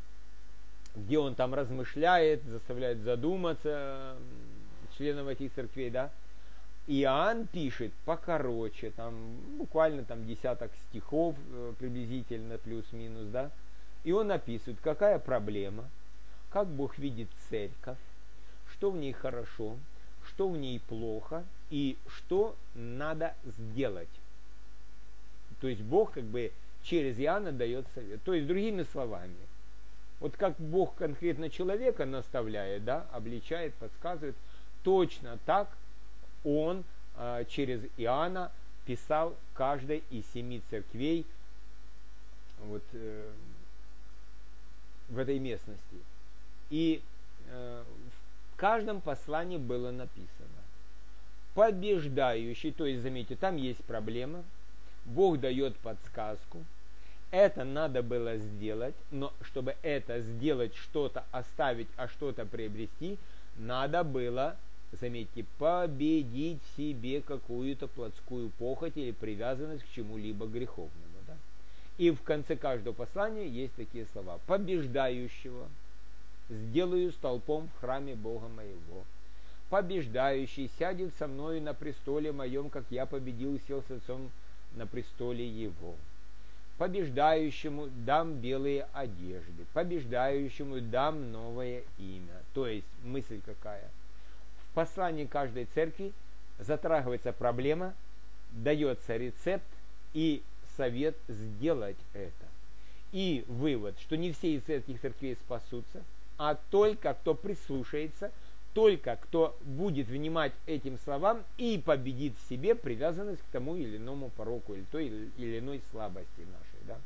где он там размышляет, заставляет задуматься членов этих церквей, да. Иоанн пишет покороче, там буквально там десяток стихов приблизительно, плюс-минус, да. И он описывает, какая проблема, как Бог видит церковь, что в ней хорошо, что в ней плохо и что надо сделать. То есть Бог как бы через Иоанна дает совет. То есть другими словами, вот как Бог конкретно человека наставляет, да, обличает, подсказывает, точно так Он э, через Иоанна писал каждой из семи церквей, вот, э, в этой местности. И э, в каждом послании было написано побеждающий, то есть, заметьте, там есть проблема, Бог дает подсказку, это надо было сделать, но чтобы это сделать, что-то оставить, а что-то приобрести, надо было, заметьте, победить в себе какую-то плотскую похоть или привязанность к чему-либо греховному. Да? И в конце каждого послания есть такие слова. Побеждающего сделаю столпом в храме Бога моего. Побеждающий сядет со мною на престоле моем, как я победил и сел с Отцом на престоле его. побеждающему дам белые одежды, побеждающему дам новое имя. То есть мысль какая? В послании каждой церкви затрагивается проблема, дается рецепт и совет сделать это. И вывод, что не все из этих церквей спасутся, а только кто прислушается, только кто будет внимать этим словам и победит в себе привязанность к тому или иному пороку, или той или иной слабости нашей. Да?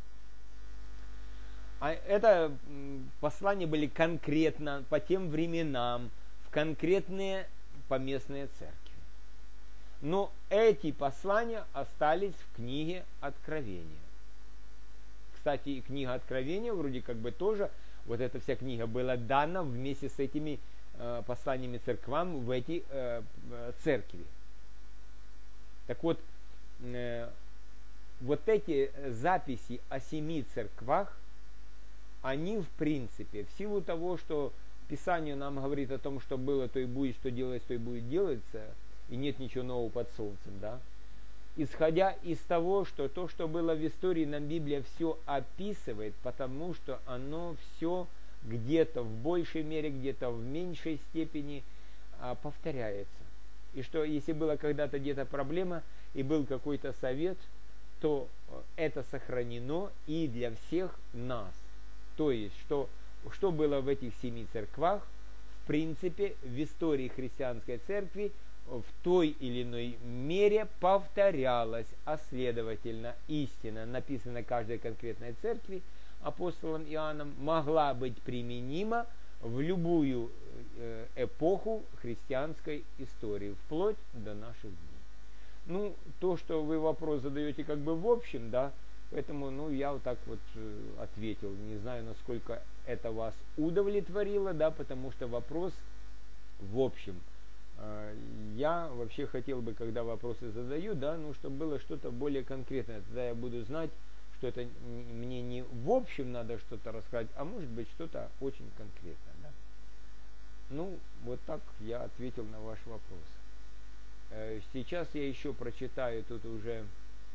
А это послания были конкретно по тем временам, в конкретные поместные церкви. Но эти послания остались в книге Откровения. Кстати, и книга Откровения вроде как бы тоже, вот эта вся книга была дана вместе с этими э, посланиями церквам в эти э, церкви. Так вот, э, вот эти записи о семи церквах, они в принципе, в силу того, что Писание нам говорит о том, что было, то и будет, что делалось, то и будет делаться, и нет ничего нового под солнцем, да? Исходя из того, что то, что было в истории, нам Библия все описывает, потому что оно все где-то в большей мере, где-то в меньшей степени а, повторяется. И что если была когда-то где-то проблема и был какой-то совет, то это сохранено и для всех нас. То есть, что, что было в этих семи церквах, в принципе, в истории христианской церкви в той или иной мере повторялась, а следовательно, истина, написанная каждой конкретной церкви апостолом Иоанном, могла быть применима в любую эпоху христианской истории, вплоть до наших дней. Ну, то, что вы вопрос задаете как бы в общем, да, поэтому, ну, я вот так вот ответил. Не знаю, насколько это вас удовлетворило, да, потому что вопрос в общем. Я вообще хотел бы, когда вопросы задаю, да, ну, чтобы было что-то более конкретное. Тогда я буду знать, что это мне не в общем надо что-то рассказать, а может быть что-то очень конкретное. Да? Ну, вот так я ответил на ваш вопрос. Сейчас я еще прочитаю тут уже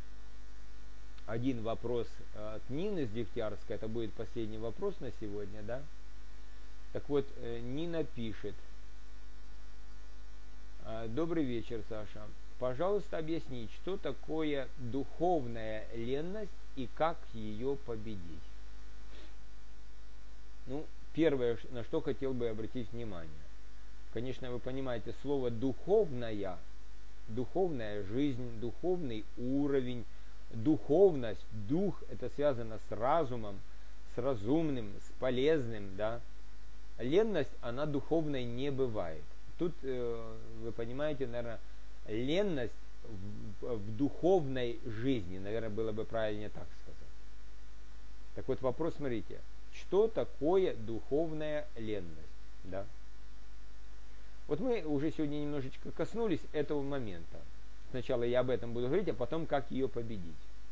один вопрос от Нины с Дегтярска. Это будет последний вопрос на сегодня, да? Так вот, Нина пишет. Добрый вечер, Саша. Пожалуйста, объясните, что такое духовная ленность и как ее победить? Ну, первое, на что хотел бы обратить внимание. Конечно, вы понимаете, слово «духовная», духовная жизнь, духовный уровень, духовность, дух, это связано с разумом, с разумным, с полезным, да. Ленность, она духовной не бывает. Тут, вы понимаете, наверное, ленность в, в духовной жизни, наверное, было бы правильнее так сказать. Так вот, вопрос, смотрите, что такое духовная ленность? Да? Вот мы уже сегодня немножечко коснулись этого момента. Сначала я об этом буду говорить, а потом как ее победить.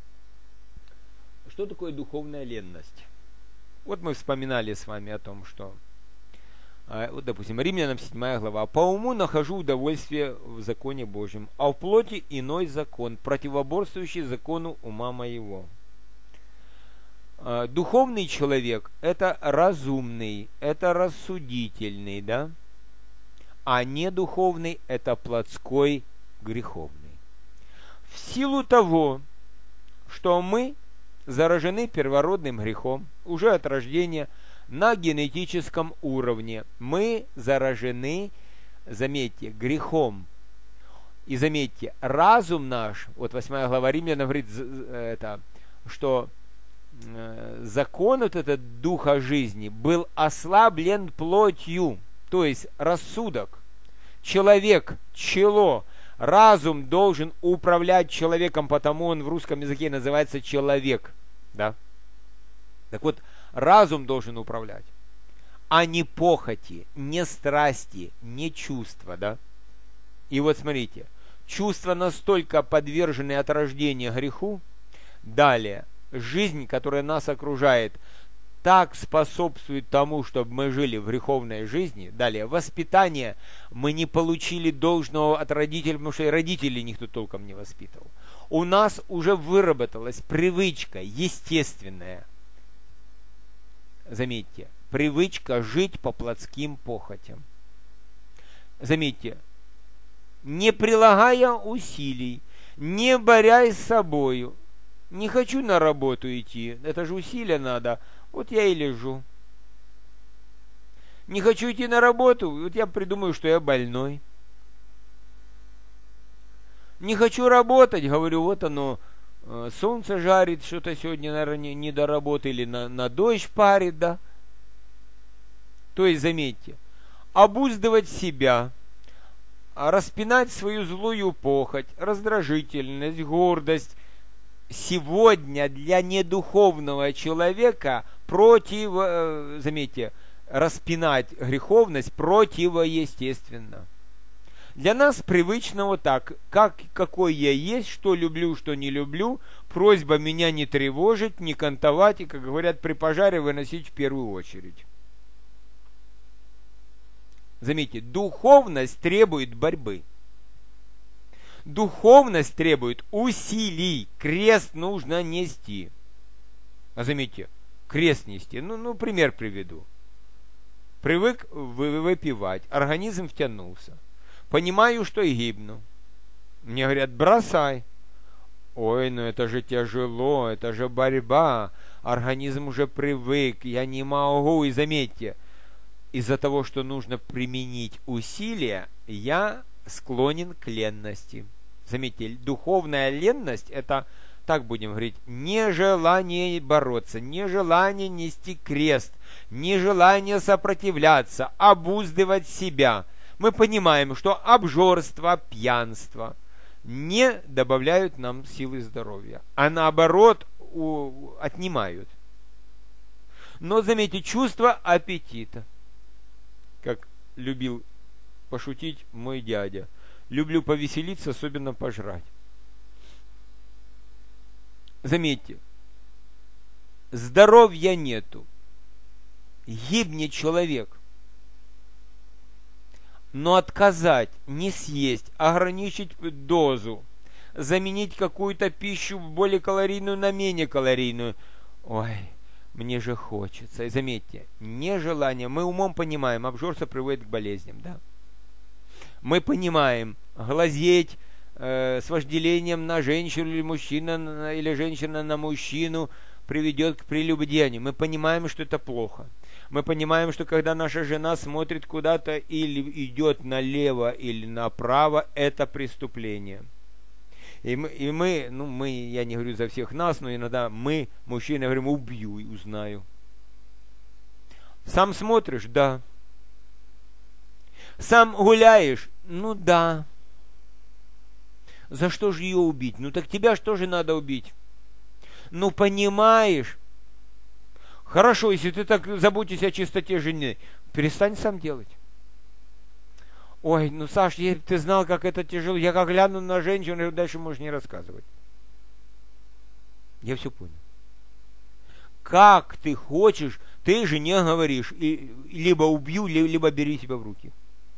Что такое духовная ленность? Вот мы вспоминали с вами о том, что вот, допустим, Римлянам седьмая глава. «По уму нахожу удовольствие в законе Божьем, а в плоти иной закон, противоборствующий закону ума моего». Духовный человек – это разумный, это рассудительный, да? А недуховный – это плотской, греховный. В силу того, что мы заражены первородным грехом уже от рождения, на генетическом уровне мы заражены, заметьте, грехом. И заметьте, разум наш, вот восьмая глава Римлянам говорит, это, что э, закон вот этот духа жизни был ослаблен плотью, то есть рассудок. Человек, чело, разум должен управлять человеком, потому он в русском языке называется человек. Да? Так вот, разум должен управлять, а не похоти, не страсти, не чувства, да? И вот смотрите, чувства настолько подвержены от рождения греху, далее, жизнь, которая нас окружает, так способствует тому, чтобы мы жили в греховной жизни. Далее, воспитание мы не получили должного от родителей, потому что и родителей никто толком не воспитывал. У нас уже выработалась привычка естественная. Заметьте, привычка жить по плотским похотям. Заметьте, не прилагая усилий, не борясь с собою. Не хочу на работу идти, это же усилия надо, вот я и лежу. Не хочу идти на работу, вот я придумаю, что я больной. Не хочу работать, говорю, вот оно, солнце жарит, что-то сегодня, наверное, не до работы, или на, на дождь парит, да. То есть, заметьте, обуздывать себя, распинать свою злую похоть, раздражительность, гордость, сегодня для недуховного человека против, заметьте, распинать греховность противоестественно. Для нас привычно вот так, как, какой я есть, что люблю, что не люблю, просьба меня не тревожить, не кантовать и, как говорят, при пожаре выносить в первую очередь. Заметьте, духовность требует борьбы. Духовность требует усилий. Крест нужно нести. А заметьте, крест нести. Ну, ну пример приведу. Привык выпивать, организм втянулся. Понимаю, что и гибну. Мне говорят, бросай. Ой, ну это же тяжело, это же борьба. Организм уже привык, я не могу. И заметьте, из-за того, что нужно применить усилия, я склонен к ленности. Заметьте, духовная ленность – это, так будем говорить, нежелание бороться, нежелание нести крест, нежелание сопротивляться, обуздывать себя. Мы понимаем, что обжорство, пьянство не добавляют нам силы здоровья, а наоборот у, отнимают. Но, заметьте, чувство аппетита, как любил пошутить мой дядя, люблю повеселиться, особенно пожрать. Заметьте, здоровья нету, гибнет человек. Но отказать, не съесть, ограничить дозу, заменить какую-то пищу более калорийную на менее калорийную. Ой, мне же хочется. И заметьте, нежелание. Мы умом понимаем, обжорство приводит к болезням, да? Мы понимаем, глазеть э, с вожделением на женщину или мужчина, или женщина на мужчину приведет к прелюбодеянию. Мы понимаем, что это плохо. Мы понимаем, что когда наша жена смотрит куда-то или идет налево или направо, это преступление. И мы, и мы, ну мы, я не говорю за всех нас, но иногда мы, мужчины, говорим, убью и узнаю. Сам смотришь? Да. Сам гуляешь? Ну да. За что же ее убить? Ну так тебя что же надо убить? Ну понимаешь? Хорошо, если ты так заботишься о чистоте жены, перестань сам делать. Ой, ну, Саш, ты знал, как это тяжело. Я как гляну на женщину, дальше можешь не рассказывать. Я все понял. Как ты хочешь, ты же не говоришь, и, либо убью, либо бери себя в руки.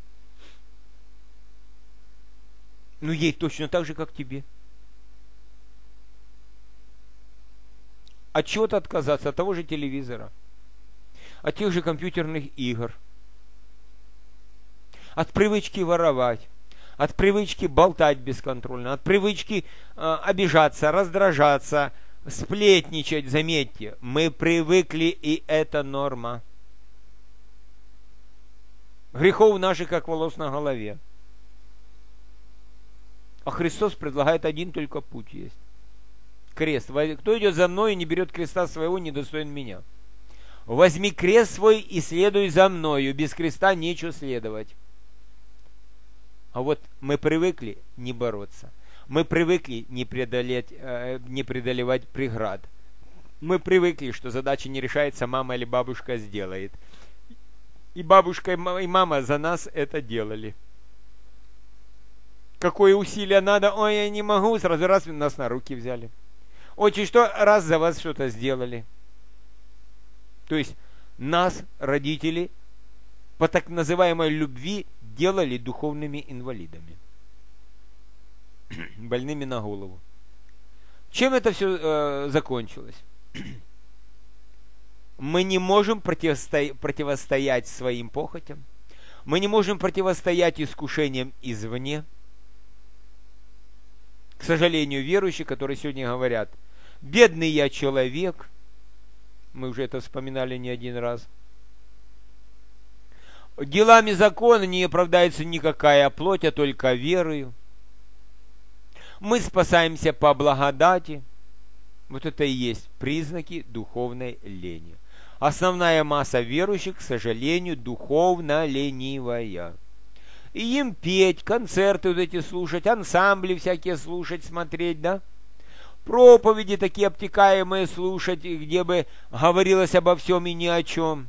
Ну, ей точно так же, как тебе. От чего-то отказаться, от того же телевизора, от тех же компьютерных игр, от привычки воровать, от привычки болтать бесконтрольно, от привычки э, обижаться, раздражаться, сплетничать. Заметьте, мы привыкли, и это норма. Грехов наших, как волос на голове. А Христос предлагает один только путь есть. Крест. Кто идет за мной и не берет креста своего, недостоин меня. Возьми крест свой и следуй за мною. Без креста нечего следовать. А вот мы привыкли не бороться. Мы привыкли не, преодолеть, э, не преодолевать преград. Мы привыкли, что задача не решается, мама или бабушка сделает. И бабушка, и мама за нас это делали. Какое усилие надо? Ой, я не могу. Сразу раз нас на руки взяли. Очень что, раз за вас что-то сделали. То есть нас, родители, по так называемой любви делали духовными инвалидами. Больными на голову. Чем это все э, закончилось? Мы не можем противосто... противостоять своим похотям. Мы не можем противостоять искушениям извне. К сожалению, верующие, которые сегодня говорят: бедный я человек, мы уже это вспоминали не один раз, делами закона не оправдается никакая плоть, а только верою. Мы спасаемся по благодати. Вот это и есть признаки духовной лени. Основная масса верующих, к сожалению, духовно ленивая. И им петь, концерты вот эти слушать, ансамбли всякие слушать, смотреть, да? Проповеди такие обтекаемые слушать, где бы говорилось обо всем и ни о чем.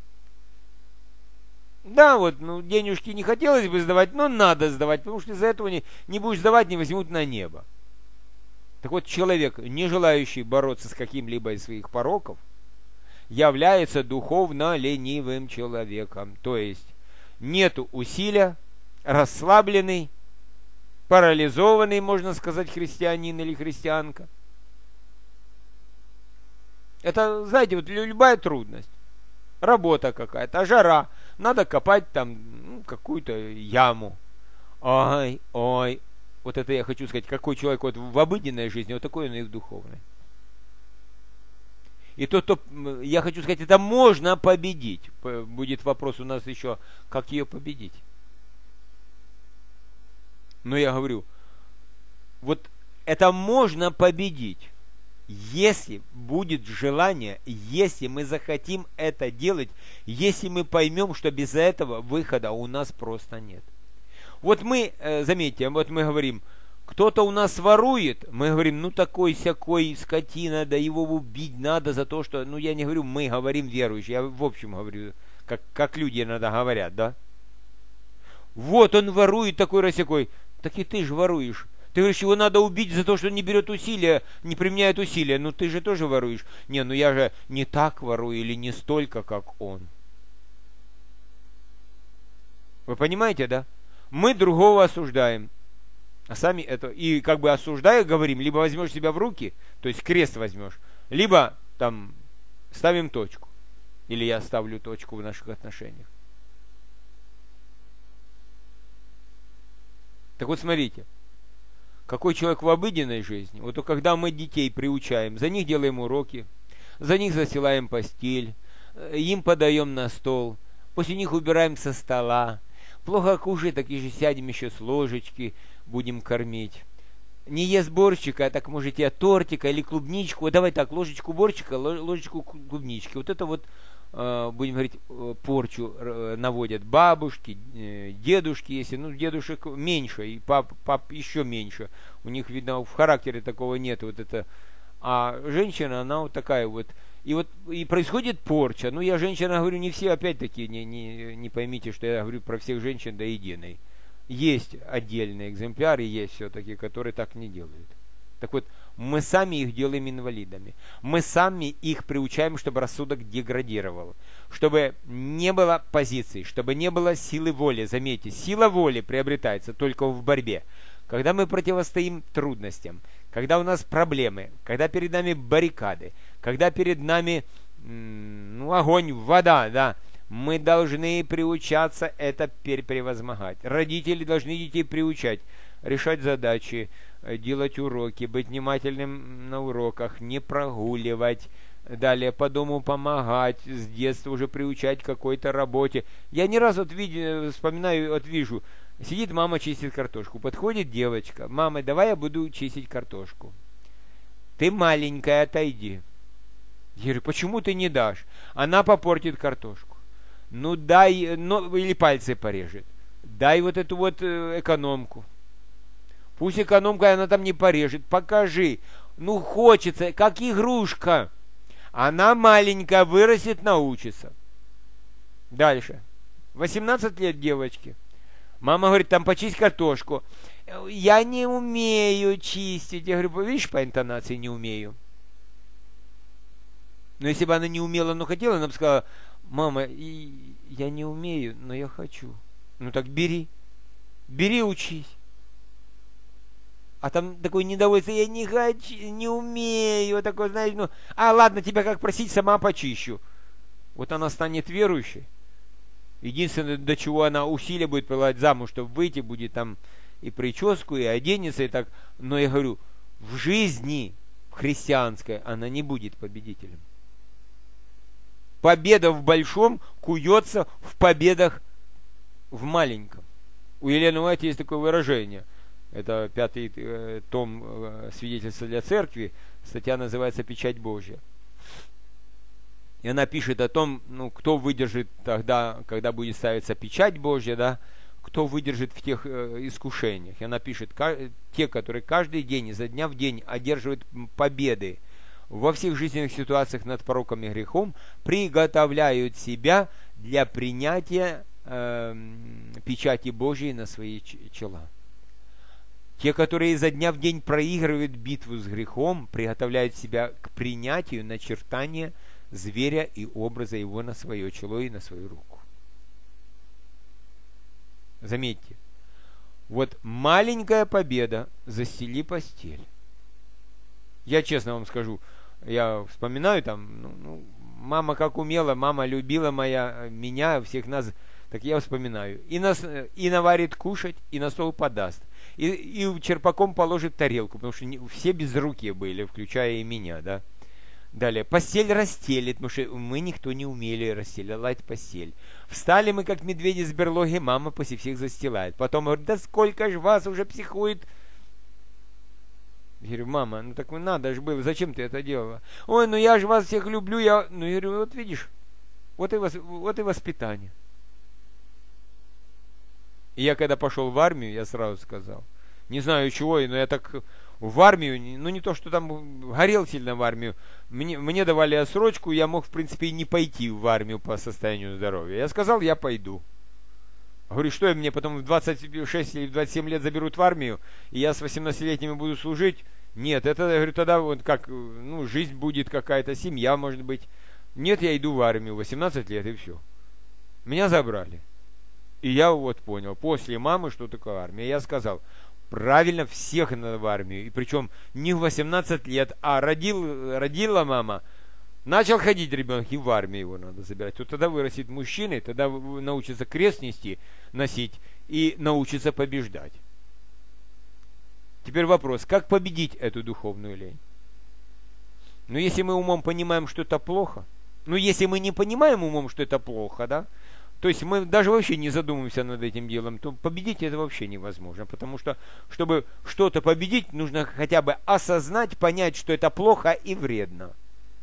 Да, вот, ну, денежки не хотелось бы сдавать, но надо сдавать, потому что из-за этого не, не будешь сдавать, не возьмут на небо. Так вот, человек, не желающий бороться с каким-либо из своих пороков, является духовно ленивым человеком. То есть, нету усилия, расслабленный, парализованный, можно сказать, христианин или христианка. Это, знаете, вот любая трудность. Работа какая-то, жара, надо копать там ну, какую-то яму. Ой, ой. Вот это я хочу сказать, какой человек вот в обыденной жизни, вот такой он и в духовной. И то, то, я хочу сказать, это можно победить. Будет вопрос у нас еще, как ее победить. Но я говорю, вот это можно победить, если будет желание, если мы захотим это делать, если мы поймем, что без этого выхода у нас просто нет. Вот мы, заметьте, вот мы говорим, кто-то у нас ворует, мы говорим, ну такой-сякой скотина, да его убить надо за то, что, ну я не говорю, мы говорим верующие, я в общем говорю, как, как люди иногда говорят, да? Вот он ворует такой-расякой, так и ты же воруешь. Ты говоришь, его надо убить за то, что он не берет усилия, не применяет усилия. Ну ты же тоже воруешь. Не, ну я же не так ворую или не столько, как он. Вы понимаете, да? Мы другого осуждаем. А сами это... И как бы осуждая говорим, либо возьмешь себя в руки, то есть крест возьмешь, либо там ставим точку. Или я ставлю точку в наших отношениях. Так вот смотрите. Какой человек в обыденной жизни? Вот когда мы детей приучаем, за них делаем уроки, за них застилаем постель, им подаем на стол, после них убираем со стола, плохо кушает, так и же сядем еще с ложечки, будем кормить. Не ест борщика, а так можете тортика или клубничку. Давай так, ложечку борщика, ложечку клубнички. Вот это вот, будем говорить, порчу наводят бабушки, дедушки, если, ну, дедушек меньше, и пап, пап еще меньше. У них, видно, в характере такого нет. Вот это. А женщина, она вот такая вот. И вот и происходит порча. Ну, я женщина говорю, не все, опять-таки, не, не, не поймите, что я говорю про всех женщин до единой. Есть отдельные экземпляры, есть все-таки, которые так не делают. Так вот, мы сами их делаем инвалидами. Мы сами их приучаем, чтобы рассудок деградировал. Чтобы не было позиций, чтобы не было силы воли. Заметьте, сила воли приобретается только в борьбе. Когда мы противостоим трудностям, когда у нас проблемы, когда перед нами баррикады, когда перед нами ну, огонь, вода, да, мы должны приучаться это превозмогать. Родители должны детей приучать, решать задачи, делать уроки, быть внимательным на уроках, не прогуливать, далее по дому помогать, с детства уже приучать к какой-то работе. Я не раз вот видя, вспоминаю, вот вижу, сидит мама, чистит картошку, подходит девочка, мама, давай я буду чистить картошку. Ты маленькая, отойди. Я говорю, почему ты не дашь? Она попортит картошку. Ну дай, ну, или пальцы порежет. Дай вот эту вот экономку. Пусть экономка, она там не порежет. Покажи. Ну, хочется, как игрушка. Она маленькая, вырастет, научится. Дальше. восемнадцать лет девочке. Мама говорит, там почисть картошку. Я не умею чистить. Я говорю, видишь, по интонации не умею. Но если бы она не умела, но хотела, она бы сказала, мама, я не умею, но я хочу. Ну так бери. Бери, учись. А там такое недовольство, я не хочу, не умею, такое, знаешь, ну, а ладно, тебя как просить, сама почищу. Вот она станет верующей. Единственное, до чего она усилия будет прилагать замуж, чтобы выйти, будет там и прическу, и оденется, и так. Но я говорю, в жизни христианской она не будет победителем. Победа в большом куется в победах в маленьком. У Елены Уайт есть такое выражение. Это пятый э, том э, свидетельства для церкви. Статья называется «Печать Божья». И она пишет о том, ну, кто выдержит тогда, когда будет ставиться печать Божья, да, кто выдержит в тех э, искушениях. И она пишет, те, которые каждый день, изо дня в день одерживают победы во всех жизненных ситуациях над пороком и грехом, приготовляют себя для принятия э, печати Божьей на свои чела. Те, которые изо дня в день проигрывают битву с грехом, приготовляют себя к принятию начертания зверя и образа его на свое чело и на свою руку. Заметьте, вот маленькая победа, застели постель. Я честно вам скажу, я вспоминаю там, ну, ну, мама как умела, мама любила моя, меня, всех нас, так я вспоминаю. И, нас, и наварит кушать, и на стол подаст. И, и черпаком положит тарелку, потому что не, все безрукие были, включая и меня, да. Далее, постель расстелит, потому что мы никто не умели расстелять постель. Встали мы, как медведи с берлоги, мама после всех застилает. Потом говорит, да сколько ж вас уже психует. Я говорю, мама, ну так надо же было, зачем ты это делала? Ой, ну я же вас всех люблю, я... Ну я говорю, вот видишь, вот и, вос... вот и воспитание. И я когда пошел в армию, я сразу сказал, не знаю чего, но я так... В армию, ну не то, что там горел сильно в армию, мне, мне давали отсрочку, я мог, в принципе, и не пойти в армию по состоянию здоровья. Я сказал, я пойду. Говорю, что я мне потом в двадцать шесть или двадцать семь лет заберут в армию, и я с восемнадцатилетними буду служить? Нет, это, я говорю, тогда вот как, ну, жизнь будет какая-то, семья, может быть. Нет, я иду в армию, восемнадцать лет, и все. Меня забрали. И я вот понял, после мамы, что такое армия. Я сказал, правильно, всех надо в армию. И причем не в восемнадцать лет, а родил, родила мама, начал ходить ребенок, и в армию его надо забирать. То тогда вырастет мужчиной, тогда научится крест нести, носить и научится побеждать. Теперь вопрос, как победить эту духовную лень? Ну, если мы умом понимаем, что это плохо, ну, если мы не понимаем умом, что это плохо, да, то есть мы даже вообще не задумываемся над этим делом, то победить это вообще невозможно. Потому что, чтобы что-то победить, нужно хотя бы осознать, понять, что это плохо и вредно.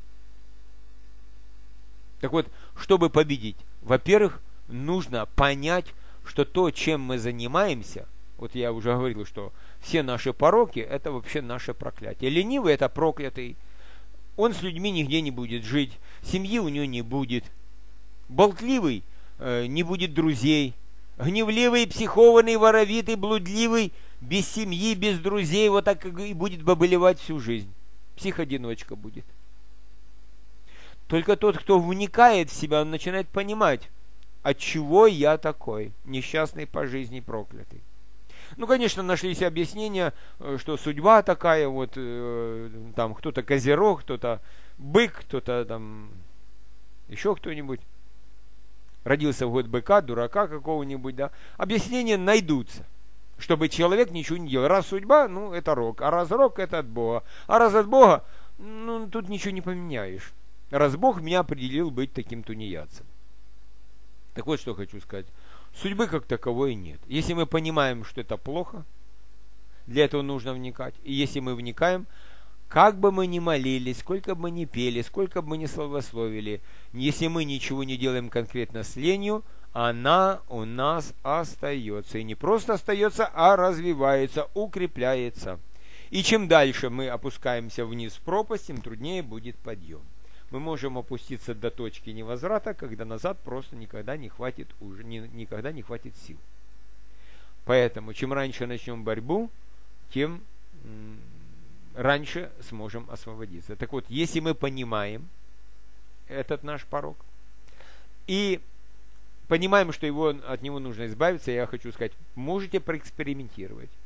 Так вот, чтобы победить, во-первых, нужно понять, что то, чем мы занимаемся, вот я уже говорил, что все наши пороки, это вообще наше проклятие. Ленивый – это проклятый. Он с людьми нигде не будет жить, семьи у него не будет. Болтливый – не будет друзей, гневливый, психованный, воровитый, блудливый, без семьи, без друзей, вот так и будет бобылевать всю жизнь. Псих-одиночка будет. Только тот, кто вникает в себя, он начинает понимать, от чего я такой, несчастный по жизни, проклятый. Ну, конечно, нашлись объяснения, что судьба такая, вот там кто-то козерог, кто-то бык, кто-то там еще кто-нибудь. Родился в год быка, дурака какого-нибудь, да. Объяснения найдутся, чтобы человек ничего не делал. Раз судьба, ну, это рок. А раз рок, это от Бога. А раз от Бога, ну, тут ничего не поменяешь. Раз Бог меня определил быть таким тунеядцем. Так вот, что хочу сказать. Судьбы как таковой нет. Если мы понимаем, что это плохо, для этого нужно вникать. И если мы вникаем, как бы мы ни молились, сколько бы мы ни пели, сколько бы мы ни славословили, если мы ничего не делаем конкретно с ленью, она у нас остается. И не просто остается, а развивается, укрепляется. И чем дальше мы опускаемся вниз в пропасть, тем труднее будет подъем. Мы можем опуститься до точки невозврата, когда назад просто никогда не хватит, уже, ни, никогда не хватит сил. Поэтому, чем раньше начнем борьбу, тем раньше сможем освободиться. Так вот, если мы понимаем этот наш порок и понимаем, что его, от него нужно избавиться, я хочу сказать, можете проэкспериментировать.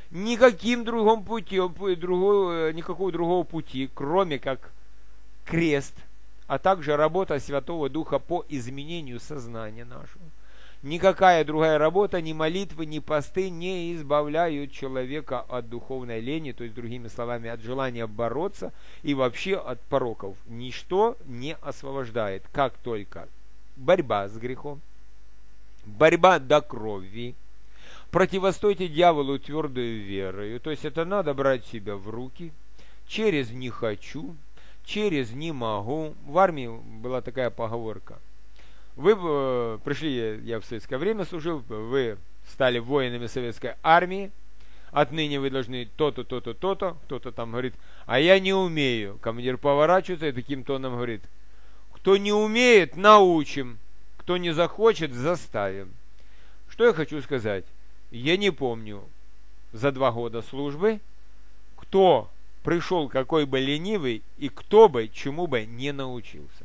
никаким другим путем, другого, никакого другого пути, кроме как крест, а также работа Святого Духа по изменению сознания нашего. Никакая другая работа, ни молитвы, ни посты не избавляют человека от духовной лени, то есть, другими словами, от желания бороться и вообще от пороков. Ничто не освобождает, как только борьба с грехом, борьба до крови, противостойте дьяволу твердою верою, то есть это надо брать себя в руки, через «не хочу», через «не могу». В армии была такая поговорка. Вы э, пришли, я в советское время служил, вы стали воинами советской армии, отныне вы должны то-то, то-то, то-то, кто-то там говорит, а я не умею. Командир поворачивается и таким тоном говорит, кто не умеет, научим, кто не захочет, заставим. Что я хочу сказать? Я не помню за два года службы, кто пришел какой бы ленивый и кто бы чему бы не научился.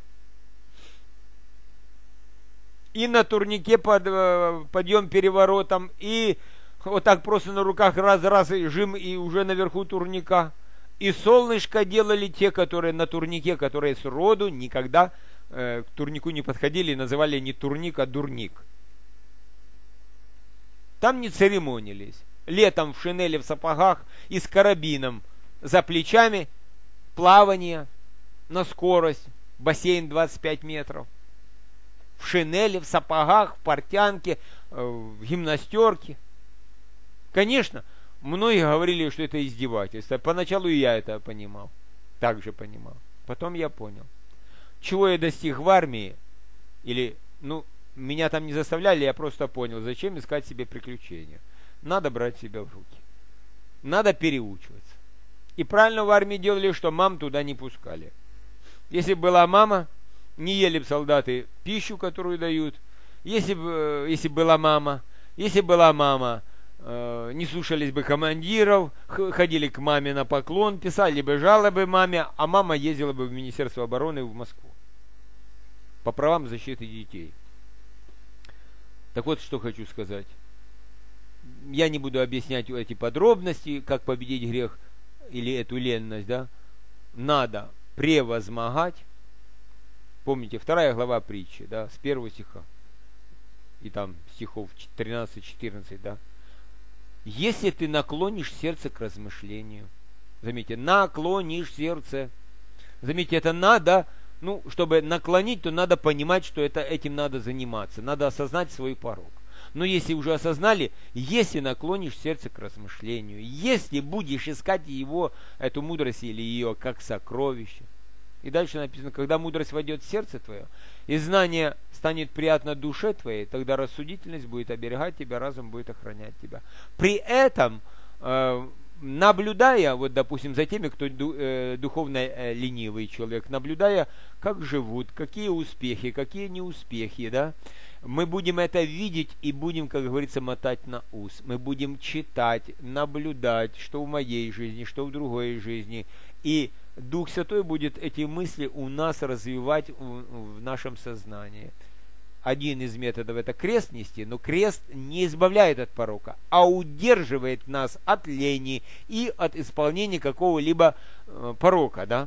И на турнике под, подъем переворотом, и вот так просто на руках раз-раз и жим, и уже наверху турника. И солнышко делали те, которые на турнике, которые сроду никогда э, к турнику не подходили и называли не турник, а дурник. Там не церемонились. Летом в шинели, в сапогах и с карабином за плечами, плавание на скорость, бассейн двадцать пять метров. В шинели, в сапогах, в портянке, в гимнастерке. Конечно, многие говорили, что это издевательство. Поначалу и я это понимал. Так же понимал. Потом я понял. Чего я достиг в армии, или, ну, меня там не заставляли, я просто понял, зачем искать себе приключения. Надо брать себя в руки. Надо переучиваться. И правильно в армии делали, что мам туда не пускали. Если была мама, не ели бы солдаты пищу, которую дают. Если бы, если была мама, если была мама, э, не слушались бы командиров, ходили к маме на поклон, писали бы жалобы маме, а мама ездила бы в Министерство обороны в Москву по правам защиты детей. Так вот, что хочу сказать. Я не буду объяснять эти подробности, как победить грех или эту ленность, да. Надо превозмогать. Помните, вторая глава притчи, да, с первого стиха. И там стихов тринадцать-четырнадцать, да. Если ты наклонишь сердце к размышлению, заметьте, наклонишь сердце. Заметьте, это надо, ну, чтобы наклонить, то надо понимать, что это, этим надо заниматься. Надо осознать свой порог. Но если уже осознали, если наклонишь сердце к размышлению, если будешь искать его, эту мудрость или ее как сокровище. И дальше написано, когда мудрость войдет в сердце твое, и знание станет приятно душе твоей, тогда рассудительность будет оберегать тебя, разум будет охранять тебя. При этом, э, наблюдая, вот допустим, за теми, кто ду, э, духовно э, ленивый человек, наблюдая, как живут, какие успехи, какие неуспехи, да, мы будем это видеть и будем, как говорится, мотать на ус. Мы будем читать, наблюдать, что в моей жизни, что в другой жизни. И Дух Святой будет эти мысли у нас развивать в, в нашем сознании. Один из методов это крест нести, но крест не избавляет от порока, а удерживает нас от лени и от исполнения какого-либо э, порока, да?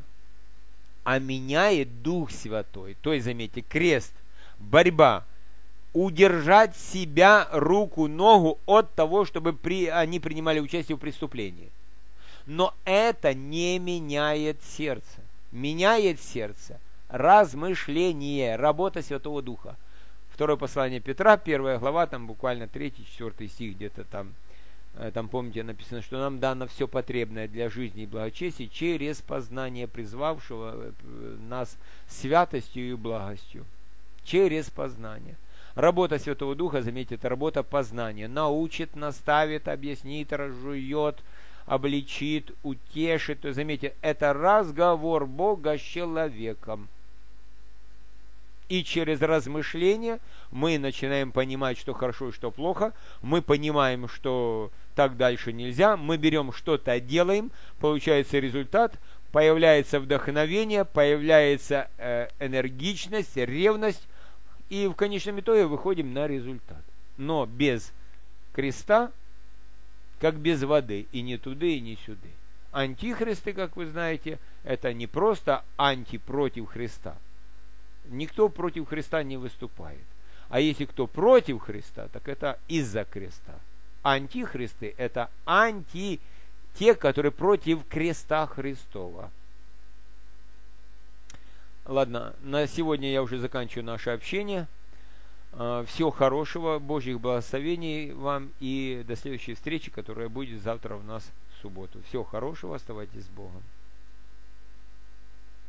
А меняет Дух Святой. То есть, заметьте, крест, борьба, удержать себя, руку, ногу от того, чтобы при, они принимали участие в преступлении. Но это не меняет сердце. Меняет сердце размышление, работа Святого Духа. Второе послание Петра, первая глава, там буквально третий, четвертый стих где-то там. Там, помните, написано, что нам дано все потребное для жизни и благочестия через познание призвавшего нас святостью и благостью. Через познание. Работа Святого Духа, заметьте, это работа познания. Научит, наставит, объяснит, разжует, обличит, утешит. То есть, заметьте, это разговор Бога с человеком. И через размышления мы начинаем понимать, что хорошо и что плохо. Мы понимаем, что так дальше нельзя. Мы берем что-то, делаем, получается результат, появляется вдохновение, появляется э, энергичность, ревность. И в конечном итоге выходим на результат. Но без креста, как без воды, и ни туды, и ни сюды. Антихристы, как вы знаете, это не просто анти против Христа. Никто против Христа не выступает. А если кто против Христа, так это из-за креста. Антихристы это анти, те, которые против креста Христова. Ладно, на сегодня я уже заканчиваю наше общение. Всего хорошего, Божьих благословений вам и до следующей встречи, которая будет завтра у нас в субботу. Всего хорошего, оставайтесь с Богом.